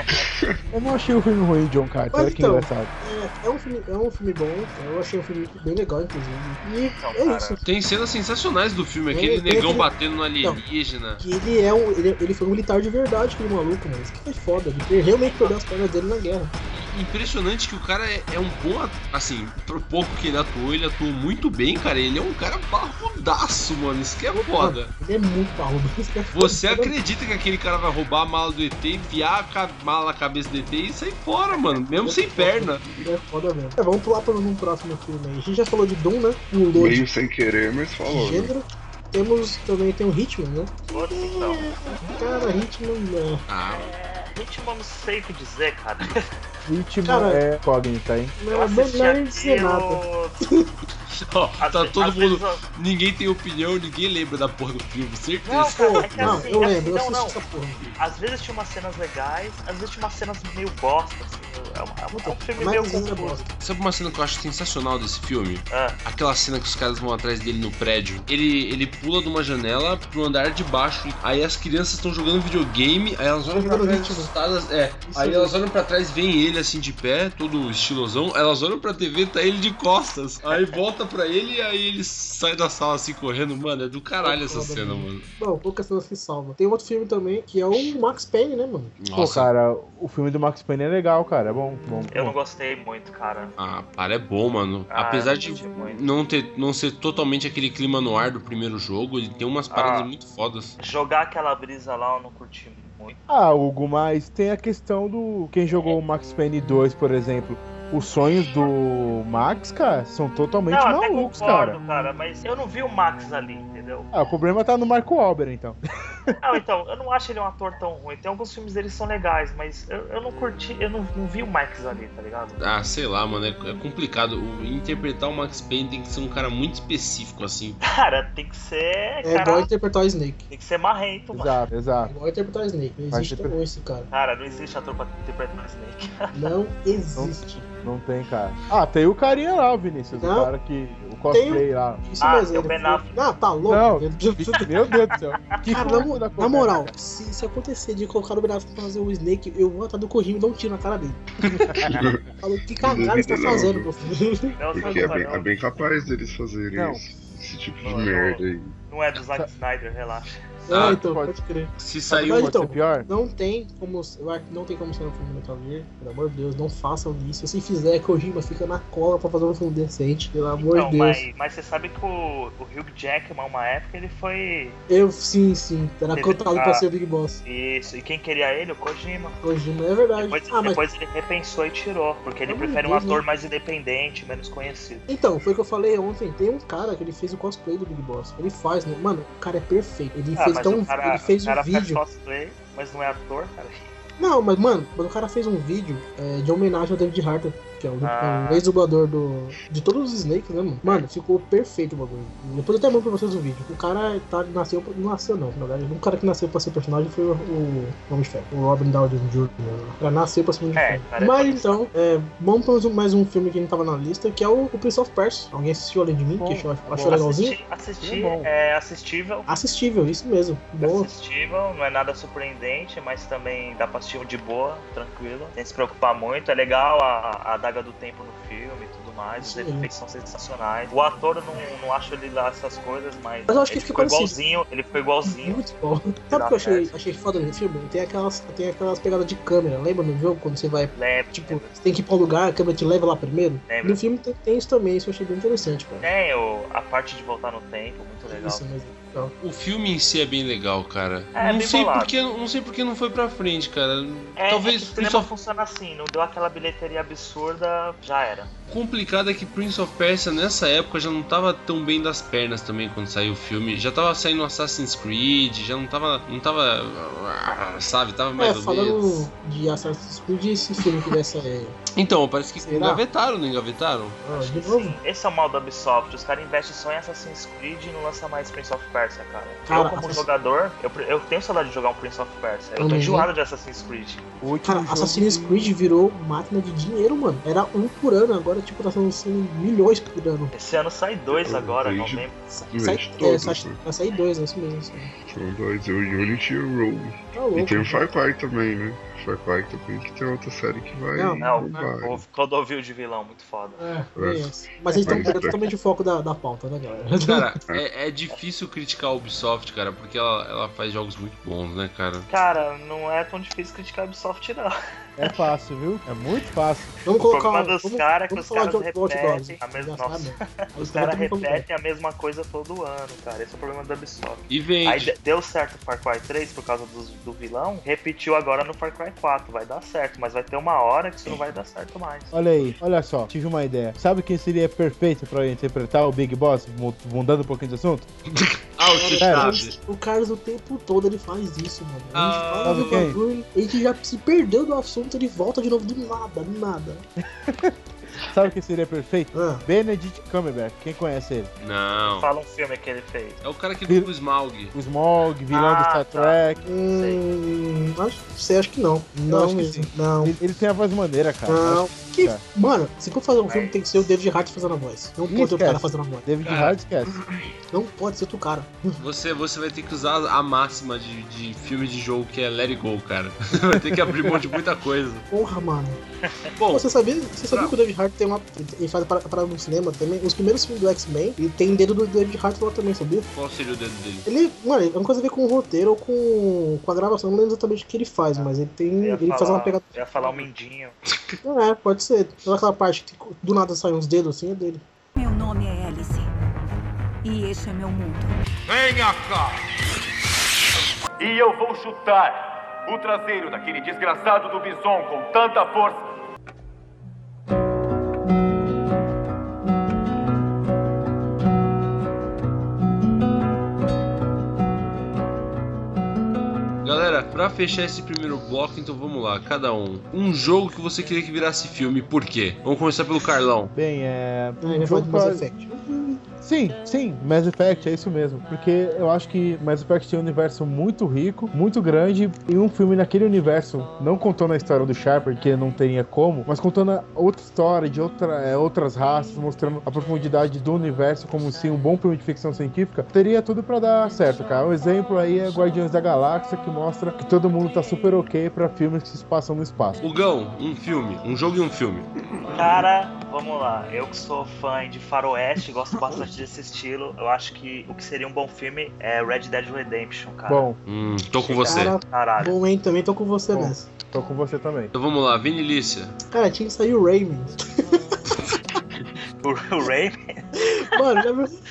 Eu não achei o filme ruim, John Carter. Olha que engraçado. É um filme bom. Eu achei um filme bem legal, inclusive. E é isso. Tem cenas sensacionais do filme, aquele negão batendo no alienígena. Que ele foi um militar de verdade, aquele maluco, mano. Isso que é foda. Ele realmente perdeu as pernas dele na guerra. Impressionante que o cara é um bom ator, assim, pro pouco que ele atuou muito bem, cara. Ele é um cara barrudaço, mano. Isso que é foda. Ele é muito barrudo. Você acredita que aquele cara vai roubar a mala do ET, enfiar a mala na cabeça do ET e sair fora, mano, mesmo sem perna. É foda mesmo. Vamos pular para um próximo filme aí. A gente já falou de Doom, né? Meio sem querer, mas falou. Gênero. Também tem o Hitman, né? Não. Cara, Hitman não. Hitman não sei o que dizer, cara. Hitman é incógnita, hein? Não dizer nada. Ó, tá todo mundo. Ninguém tem opinião, ninguém lembra da porra do filme, certeza. Não, cara, é que Não, assim, eu lembro, eu não, assisti não. essa porra. Às vezes tinha umas cenas legais, às vezes tinha umas cenas meio bosta, assim. É um filme Mas meio às vezes é confuso. bosta. Sabe uma cena que eu acho sensacional desse filme? Ah, Aquela cena que os caras vão atrás dele no prédio. Ele pula de uma janela pro andar de baixo. Aí as crianças estão jogando videogame. Aí elas olham pra Jogando trás ritmo. assustadas. Aí elas olham pra trás, veem ele assim de pé, todo estilosão. Elas olham pra TV, tá ele de costas. Aí volta pra ele e aí ele sai da sala assim correndo. Mano, é do caralho essa Foda, cena, mano. mano. Não, poucas cenas se salvam. Tem outro filme também, que é o Max Payne, né, mano? Pô, cara, o filme do Max Payne é legal, cara. É bom. eu não gostei muito, cara. Ah, para, é bom, mano. Ah, Apesar eu de curti muito. não ser totalmente aquele clima no ar do primeiro jogo, ele tem umas paradas muito fodas. Jogar aquela brisa lá eu não curti muito. Ah, Hugo, mas tem a questão do... Quem jogou o Max Payne 2, por exemplo, os sonhos do Max, cara, são totalmente Não, até malucos, concordo, cara. mas eu não vi o Max ali, entendeu? Ah, o problema tá no Marco Wahlberg, então. Não, então, eu não acho ele um ator tão ruim. Tem alguns filmes dele que são legais, mas eu não curti, eu não vi o Max ali, tá ligado? Ah, sei lá, mano, é complicado. Interpretar o Max Payne tem que ser um cara muito específico, assim. Cara, tem que ser. É Cara, igual interpretar o Snake. tem que ser marrento, mano. Exato, É exato. igual interpretar o Snake. Não Vai existe ser- como esse cara. Cara, não existe ator pra interpretar o Snake. Não existe. Não tem, cara. Ah, tem o carinha lá, Vinícius. Não. O cara que... O cosplay lá. Isso Ah, mesmo. tem o ele Ben foi- Affleck. Ah, tá louco? Não, Ele- meu Deus do céu. Que Cara, filme da na comédia. moral, se acontecer de colocar o Ben Affleck pra fazer o Snake, eu vou atrás do Kojima e dar um tiro na cara dele. Falou, que cagada você tá Não, fazendo, não. meu filho? Não, Porque é bem capaz deles fazerem Não. esse tipo de Não, merda aí. não é do Zack Snyder, relaxa. Ah, então, pode- pode crer. Se Mas saiu. Pode então, ser pior? não tem como ser um filme do Metal Gear, pelo amor de Deus, não façam isso. Se fizer, Kojima fica na cola pra fazer um filme decente, pelo amor Então, de Deus. mas você sabe que o Hugh Jackman, uma época, ele foi. Sim, era Ele- cotado ah. pra ser o Big Boss. Isso, e quem queria ele? O Kojima. Kojima, é verdade. Depois ele repensou e tirou, porque ele Pelo prefere um amor de Deus, ator né? mais independente, menos conhecido. Então, foi o que eu falei ontem. Tem um cara que ele fez o cosplay do Big Boss. Ele faz, né? Mano, o cara é perfeito. Ele fez mas tão. o cara, Ele fez o cara um vídeo. faz cosplay, mas não é ator, cara. Não, mas, mano, quando o cara fez um vídeo de homenagem ao David Harter, que é o ex-dublador de todos os Snakes, né, mano? Mano, ficou perfeito o bagulho. Depois eu até mando pra vocês o vídeo. O cara nasceu não, na verdade. O cara que nasceu pra ser personagem foi o Homem de Ferro, o Robin Downey Jr. O cara nasceu pra ser Homem de Ferro. cara, Mas é então, vamos pra mais um filme que não tava na lista, que é o Prince of Persia. Alguém assistiu além de mim? Que achou legalzinho? Assisti, É bom. é assistível. Assistível, isso mesmo. Boa. Assistível, não é nada surpreendente, mas também dá pra assistir de boa, tranquilo, sem se preocupar muito. É legal a adaga do tempo no filme e tudo mais, os Sim. efeitos são sensacionais. O ator eu não acho ele lá essas coisas, mas Mas eu acho que ele ficou ficou parecido. igualzinho, ele ficou igualzinho. Muito bom. Sabe o que eu achei foda no filme? Tem aquelas pegadas de câmera. Lembra no jogo quando você vai. Lembro, Tipo, você tem que ir pra um lugar, a câmera te leva lá primeiro? Lembro. No filme tem isso também, isso eu achei bem interessante, cara. tem a parte de voltar no tempo, muito legal. Isso mesmo. Legal. O filme em si é bem legal, cara. É, não bem sei bolado. porque não foi pra frente, cara. É, Talvez que o Prince cinema of... funciona assim, não deu aquela bilheteria absurda, já era. complicado é que Prince of Persia nessa época já não tava tão bem das pernas também quando saiu o filme. Já tava saindo Assassin's Creed, já não tava, sabe, tava mais ou menos. Falando de Assassin's Creed, esse filme que vai sair. Então, parece que Será? engavetaram, não engavetaram? De novo? Sim, esse é o mal da Ubisoft, os caras investem só em Assassin's Creed e não lançam mais Prince of Persia, cara. Cara, Eu como Assassin's- jogador, eu tenho saudade de jogar um Prince of Persia. Eu tô Uhum. enjoado de Assassin's Creed. O último Cara, jogo Assassin's que- Creed virou máquina de dinheiro, mano. Era um por ano, agora tipo tá sendo milhões por ano. Esse ano sai 2 agora, não Desde- lembro. Vai sair dois, é isso mesmo. Isso mesmo. São dois, o Unity e o Rogue. Tá louco. E tem o Far Cry também, né? Far Cry também, que tem outra série que vai Não, bombar. o Clodovil de vilão, muito foda. É isso. Mas eles estão Mas- perdendo totalmente o foco da pauta, né, galera? Cara, é difícil criticar a Ubisoft, cara, porque ela faz jogos muito bons, né, cara? Cara, não é tão difícil criticar a Ubisoft, não. É fácil, viu? É muito fácil. Vamos O colocar problema dos caras é que vamos os falar caras de Watch Dogs, repetem a mesma. já Nossa, sabe. os caras caras também repetem a mesma coisa todo ano, cara. Esse é o problema da Ubisoft. E Aí vende. deu certo o Far Cry 3 por causa do vilão, repetiu agora no Far Cry 4. Vai dar certo, mas vai ter uma hora que isso não vai dar certo mais. Olha aí, olha só, tive uma ideia. Sabe quem seria perfeito pra interpretar o Big Boss, mudando um pouquinho de assunto? Altitude. O Carlos o tempo todo ele faz isso, mano. A gente fala sabe do quem? bagulho, a gente já se perdeu do assunto, ele volta de novo do nada, do nada. Sabe o que seria perfeito? Benedict Cumberbatch. Quem conhece ele? Não. Fala um filme que ele fez. É o cara que viu o Smaug. O Smaug, vilão do Star Trek. Acho que não. Não, acho que sim. Não. Ele tem a voz maneira, cara. Não. Mano, se for fazer um filme, tem que ser o David Hart fazendo a voz. Não pode ser o cara fazendo a voz. David Hart esquece. Não pode ser outro cara. Você vai ter que usar a máxima de filme de jogo que é Let It Go, cara. Vai ter que abrir mão de muita coisa. Porra, mano. Bom, você sabia que o David Hart tem ele faz parada no cinema também? Os primeiros filmes do X-Men, ele tem dedo do David Hart lá também, sabia? Qual seria o dedo dele? Ele, mano, é uma coisa a ver com o roteiro ou com a gravação, não lembro exatamente o que ele faz, mas ele tem. Ele faz uma pegada. Eu ia falar um mindinho. Pode ser. Aquela parte que do nada saem uns dedos assim, é dele. Meu nome é Alice. E este é meu mundo. Venha cá! E eu vou chutar o traseiro daquele desgraçado do Bison com tanta força. Galera, pra fechar esse primeiro bloco, então vamos lá, cada um. Um jogo que você queria que virasse filme, por quê? Vamos começar pelo Carlão. Bem, um jogo Mass Effect. Sim, Mass Effect, é isso mesmo. Porque eu acho que Mass Effect tem um universo muito rico, muito grande, e um filme naquele universo, não contando a história do Shepard, que não teria como, mas contando outra história de outras raças, mostrando a profundidade do universo como se um bom filme de ficção científica, teria tudo pra dar certo, cara. Um exemplo aí é Guardiões da Galáxia, que mostra que todo mundo tá super ok pra filmes que se passam no espaço. Hugão, um filme, um jogo e um filme. Cara, vamos lá. Eu que sou fã de faroeste, gosto bastante desse estilo. Eu acho que o que seria um bom filme é Red Dead Redemption, cara. Bom. Tô com você. Caralho. Bom, hein? Também tô com você nessa. Tô com você também. Então vamos lá, Vinilícia. Cara, tinha que sair o Rayman. O Rayman? Mano, já viu?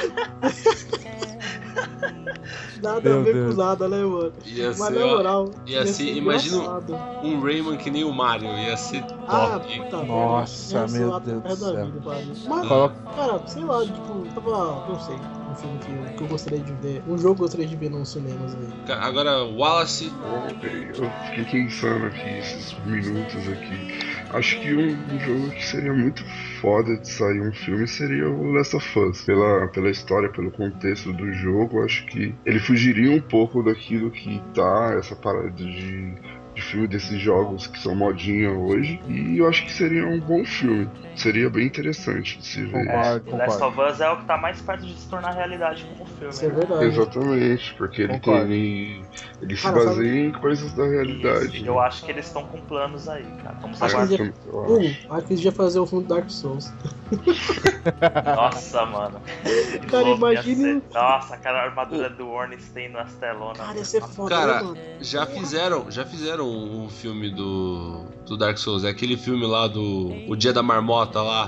Nada a ver com nada, né, mano? Ia mas ser, na moral, ia ser imagina um Rayman que nem o Mario, ia ser top. Puta nossa, meu Deus do céu. Mas, cara, sei lá, tipo, não sei, um filme que eu gostaria de ver, um jogo que eu gostaria de ver nos cinemas aí. Agora, Wallace. Eu fiquei pensando aqui, esses minutos aqui. Acho que um jogo que seria muito foda de sair um filme seria o Last of Us. Pela história, pelo contexto do jogo, acho que ele fugiria um pouco daquilo que tá, essa parada de filme desses jogos que são modinha hoje. E eu acho que seria um bom filme. Seria bem interessante de se ver. O Last of Us é o que tá mais perto de se tornar realidade como filme. Isso é verdade. Exatamente, porque ele se baseia em coisas da realidade. Isso, eu acho que eles estão com planos aí, cara. Vamos acho aguardar. Acho que eles iam fazer o filme do Dark Souls. Nossa, mano. Cara, imagine. Nossa, cara, a armadura do Ornstein nas telonas. Cara, ia ser foda, cara, mano. já fizeram um filme do Dark Souls. É aquele filme lá do O Dia da Marmota lá.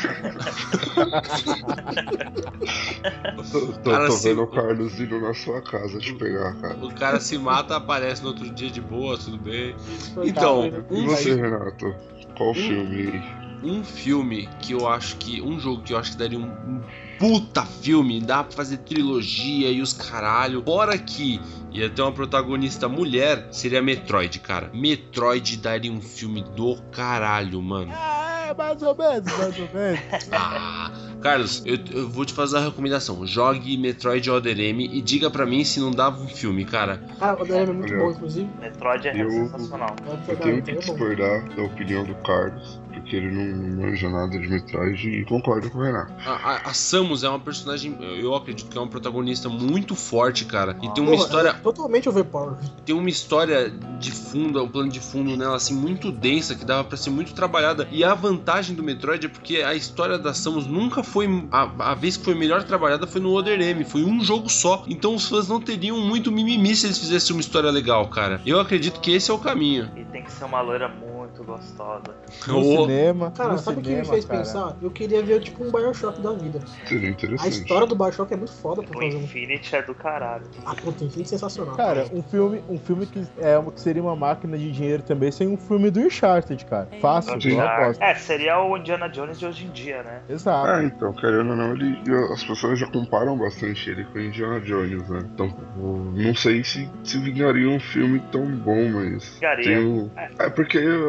Tô vendo o Carlos indo na sua casa te pegar, cara. O cara se mata, aparece no outro dia de boa, tudo bem. Então, e você, Renato? Qual filme aí? Um filme que eu acho que... Um jogo que eu acho que daria um puta filme. Dá pra fazer trilogia e os caralho. Fora que ia ter uma protagonista mulher, seria Metroid, cara. Metroid daria um filme do caralho, mano. Mais ou menos. Carlos, eu vou te fazer uma recomendação. Jogue Metroid Other M e diga pra mim se não dava um filme, cara. Cara, o Other M é muito bom, inclusive. Metroid é sensacional. Eu tenho que discordar da opinião do Carlos, porque ele não manja nada de Metroid, e concordo com o Renato. A Samus é uma personagem, eu acredito que é uma protagonista muito forte, cara. E tem uma história... totalmente overpowered. Tem uma história de fundo, um plano de fundo nela, assim, muito densa, que dava pra ser muito trabalhada. E a vantagem do Metroid é porque a história da Samus nunca foi... A vez que foi melhor trabalhada foi no Other M. Foi um jogo só. Então os fãs não teriam muito mimimi se eles fizessem uma história legal, cara. Eu acredito que esse é o caminho. E tem que ser uma loira muito gostosa. No cinema. Cara, sabe o que me fez pensar? Eu queria ver tipo um Bioshock da vida. Seria interessante. A história do Bioshock é muito foda pra fazer. O Infinity é do caralho. Puta, Infinity é sensacional. Cara, um filme que seria uma máquina de dinheiro também, sem um filme do Uncharted, cara. Fácil, eu aposto. Seria o Indiana Jones de hoje em dia, né? Exato. Então, querendo ou não, as pessoas já comparam bastante ele com Indiana Jones, né? Então, não sei se vingaria um filme tão bom, mas... Vingaria. Porque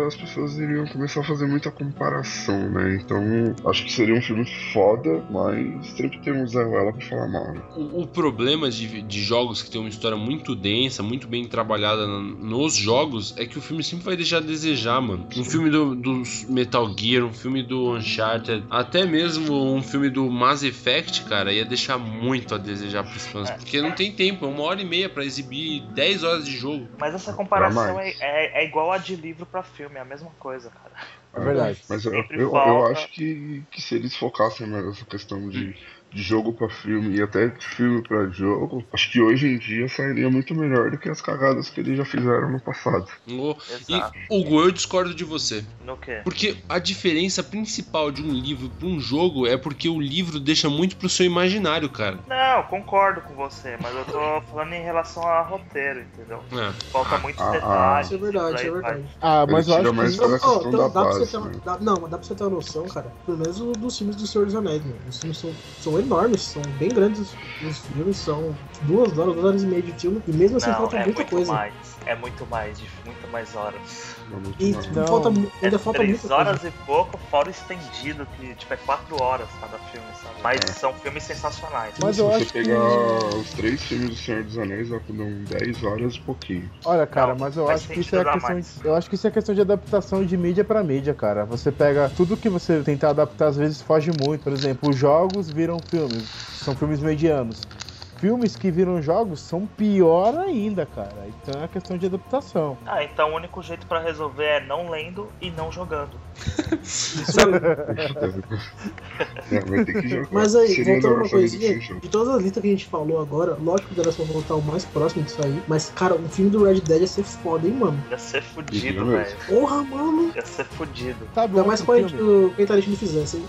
as pessoas iriam começar a fazer muita comparação, né? Então, acho que seria um filme foda, mas sempre tem um Zé Ruela pra falar mal, né? O problema de jogos que tem uma história muito densa, muito bem trabalhada nos jogos, é que o filme sempre vai deixar a desejar, mano. Um filme do Metal Gear, um filme do Uncharted, até mesmo um filme do Mass Effect, cara, ia deixar muito a desejar pros fãs, porque não tem tempo, é 1h30 pra exibir 10 horas de jogo. Mas essa comparação é igual a de livro pra filme, é a mesma coisa, cara. É verdade. Mas eu acho que se eles focassem nessa questão de jogo pra filme e até de filme pra jogo, acho que hoje em dia sairia muito melhor do que as cagadas que eles já fizeram no passado. E, Hugo, eu discordo de você. No quê? Porque a diferença principal de um livro pra um jogo é porque o livro deixa muito pro seu imaginário, cara. Não, concordo com você, mas eu tô falando em relação a roteiro, entendeu? Falta muitos detalhes. Isso é verdade, é verdade. Mas eu acho que... Então, dá pra você ter uma noção, cara, pelo menos dos filmes do Senhor dos Anéis, mano. Os filmes são enormes, são bem grandes os filmes, são 2 horas e meia de filme, e mesmo assim falta muita coisa. É muito mais horas. E ainda falta muita coisa. 3 horas e pouco, fora o estendido, que tipo é 4 horas cada filme, sabe? Mas são filmes sensacionais. Mas se eu você acho pegar os 3 filmes do Senhor dos Anéis, dão 10 horas e pouquinho. Olha, cara, mas eu acho que isso é questão. Eu acho que isso é questão de adaptação de mídia pra mídia, cara. Você pega tudo que você tentar adaptar, às vezes foge muito. Por exemplo, os jogos viram filmes, são filmes medianos. Filmes que viram jogos são pior ainda, cara. Então é questão de adaptação. Então o único jeito pra resolver é não lendo e não jogando. Vai ter que jogar. Mas aí, voltando uma coisinha, de todas as listas que a gente falou agora, lógico que o The Last of Us tá o mais próximo disso aí, mas, cara, um filme do Red Dead ia ser foda, hein, mano? Ia ser fudido, velho. Porra, mano! Ia ser fudido. Ainda mais quando o Quem Tarantino fizesse, hein?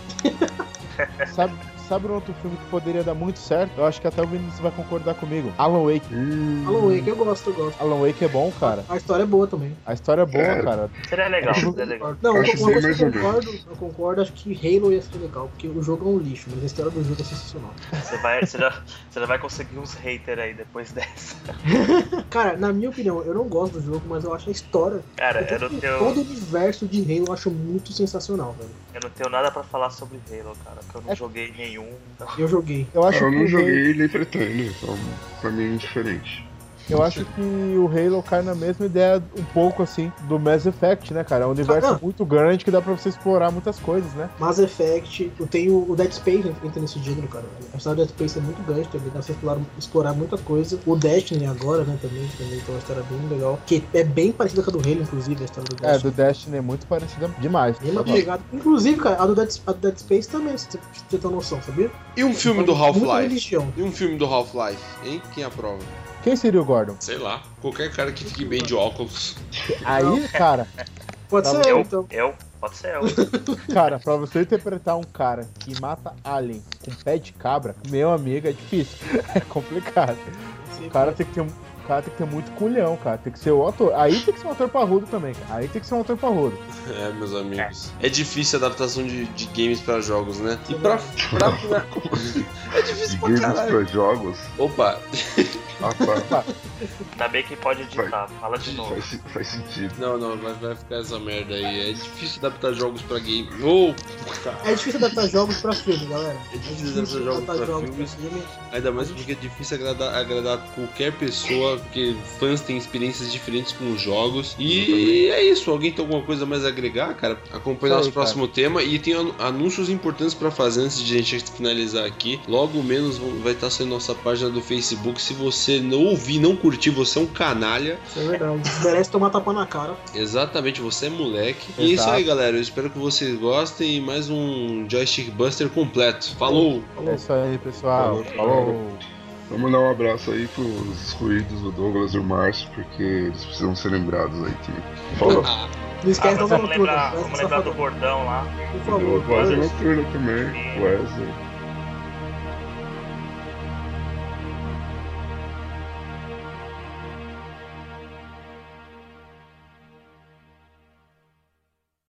Sabe um outro filme que poderia dar muito certo? Eu acho que até o Vinícius vai concordar comigo. Alan Wake. Alan Wake, eu gosto. Alan Wake é bom, cara. A história é boa também. A história é boa, cara. Seria legal, seria legal. Não, eu concordo, acho que Halo ia ser legal, porque o jogo é um lixo, mas a história do jogo é sensacional. Você já vai conseguir uns haters aí depois dessa. Cara, na minha opinião, eu não gosto do jogo, mas eu acho a história. Cara, eu não tenho... Todo o universo de Halo eu acho muito sensacional, velho. Eu não tenho nada pra falar sobre Halo, cara, porque eu não joguei nenhum. Então... Eu joguei. Eu não joguei nem pretendo, então pra mim é indiferente. Eu acho que o Halo cai na mesma ideia um pouco assim do Mass Effect, né, cara? É um universo muito grande que dá pra você explorar muitas coisas, né? Mass Effect, eu tenho o Dead Space entra nesse gênero, cara. A história do Dead Space é muito grande também, dá pra você explorar muita coisa. O Destiny agora, né, também tem uma história bem legal, que é bem parecida com a do Halo, inclusive, a história do Destiny. Do Destiny é muito parecida demais. Mesma pegada. Inclusive, cara, a do Dead Space também, se você tem noção, sabia? E um filme do Half-Life? E um filme do Half-Life, hein? Quem aprova? Quem seria o Gordon? Sei lá, qualquer cara que fique bem de óculos. Aí, cara... Pode ser eu, então. Pode ser eu. Cara, pra você interpretar um cara que mata alien com pé de cabra, meu amigo, é difícil. É complicado. O cara tem que ter muito culhão, cara. Tem que ser o ator. Aí tem que ser um ator parrudo também, cara. Aí tem que ser um ator parrudo. Meus amigos. É difícil a adaptação de games pra jogos, né? E pra é difícil pra caralho. Games pra jogos? Opa. Tá. Ainda bem que pode editar. Fala de novo. Faz sentido. Não, vai ficar essa merda aí. É difícil adaptar jogos pra game. É difícil adaptar jogos pra filme, galera. É difícil adaptar jogos pra filme. Ainda mais porque é difícil agradar qualquer pessoa, porque fãs têm experiências diferentes com os jogos. E é isso. Alguém tem alguma coisa mais a agregar, cara? Acompanhe nosso próximo tema. E tem anúncios importantes pra fazer antes de a gente finalizar aqui. Logo menos vai estar sendo nossa página do Facebook. Se você não ouvir, não curtir, você é um canalha. Isso é verdade. Merece tomar tapa na cara. Exatamente, você é moleque. Exato. E é isso aí, galera. Eu espero que vocês gostem. E mais um Joystick Buster completo. Falou! É isso aí, pessoal. Falou! Vamos mandar um abraço aí pros excluídos do Douglas e o Márcio, porque eles precisam ser lembrados aí também. Falou! Não esquece da vamos lembrar do bordão lá. Por favor. O Wesley Noturno também. Wesley.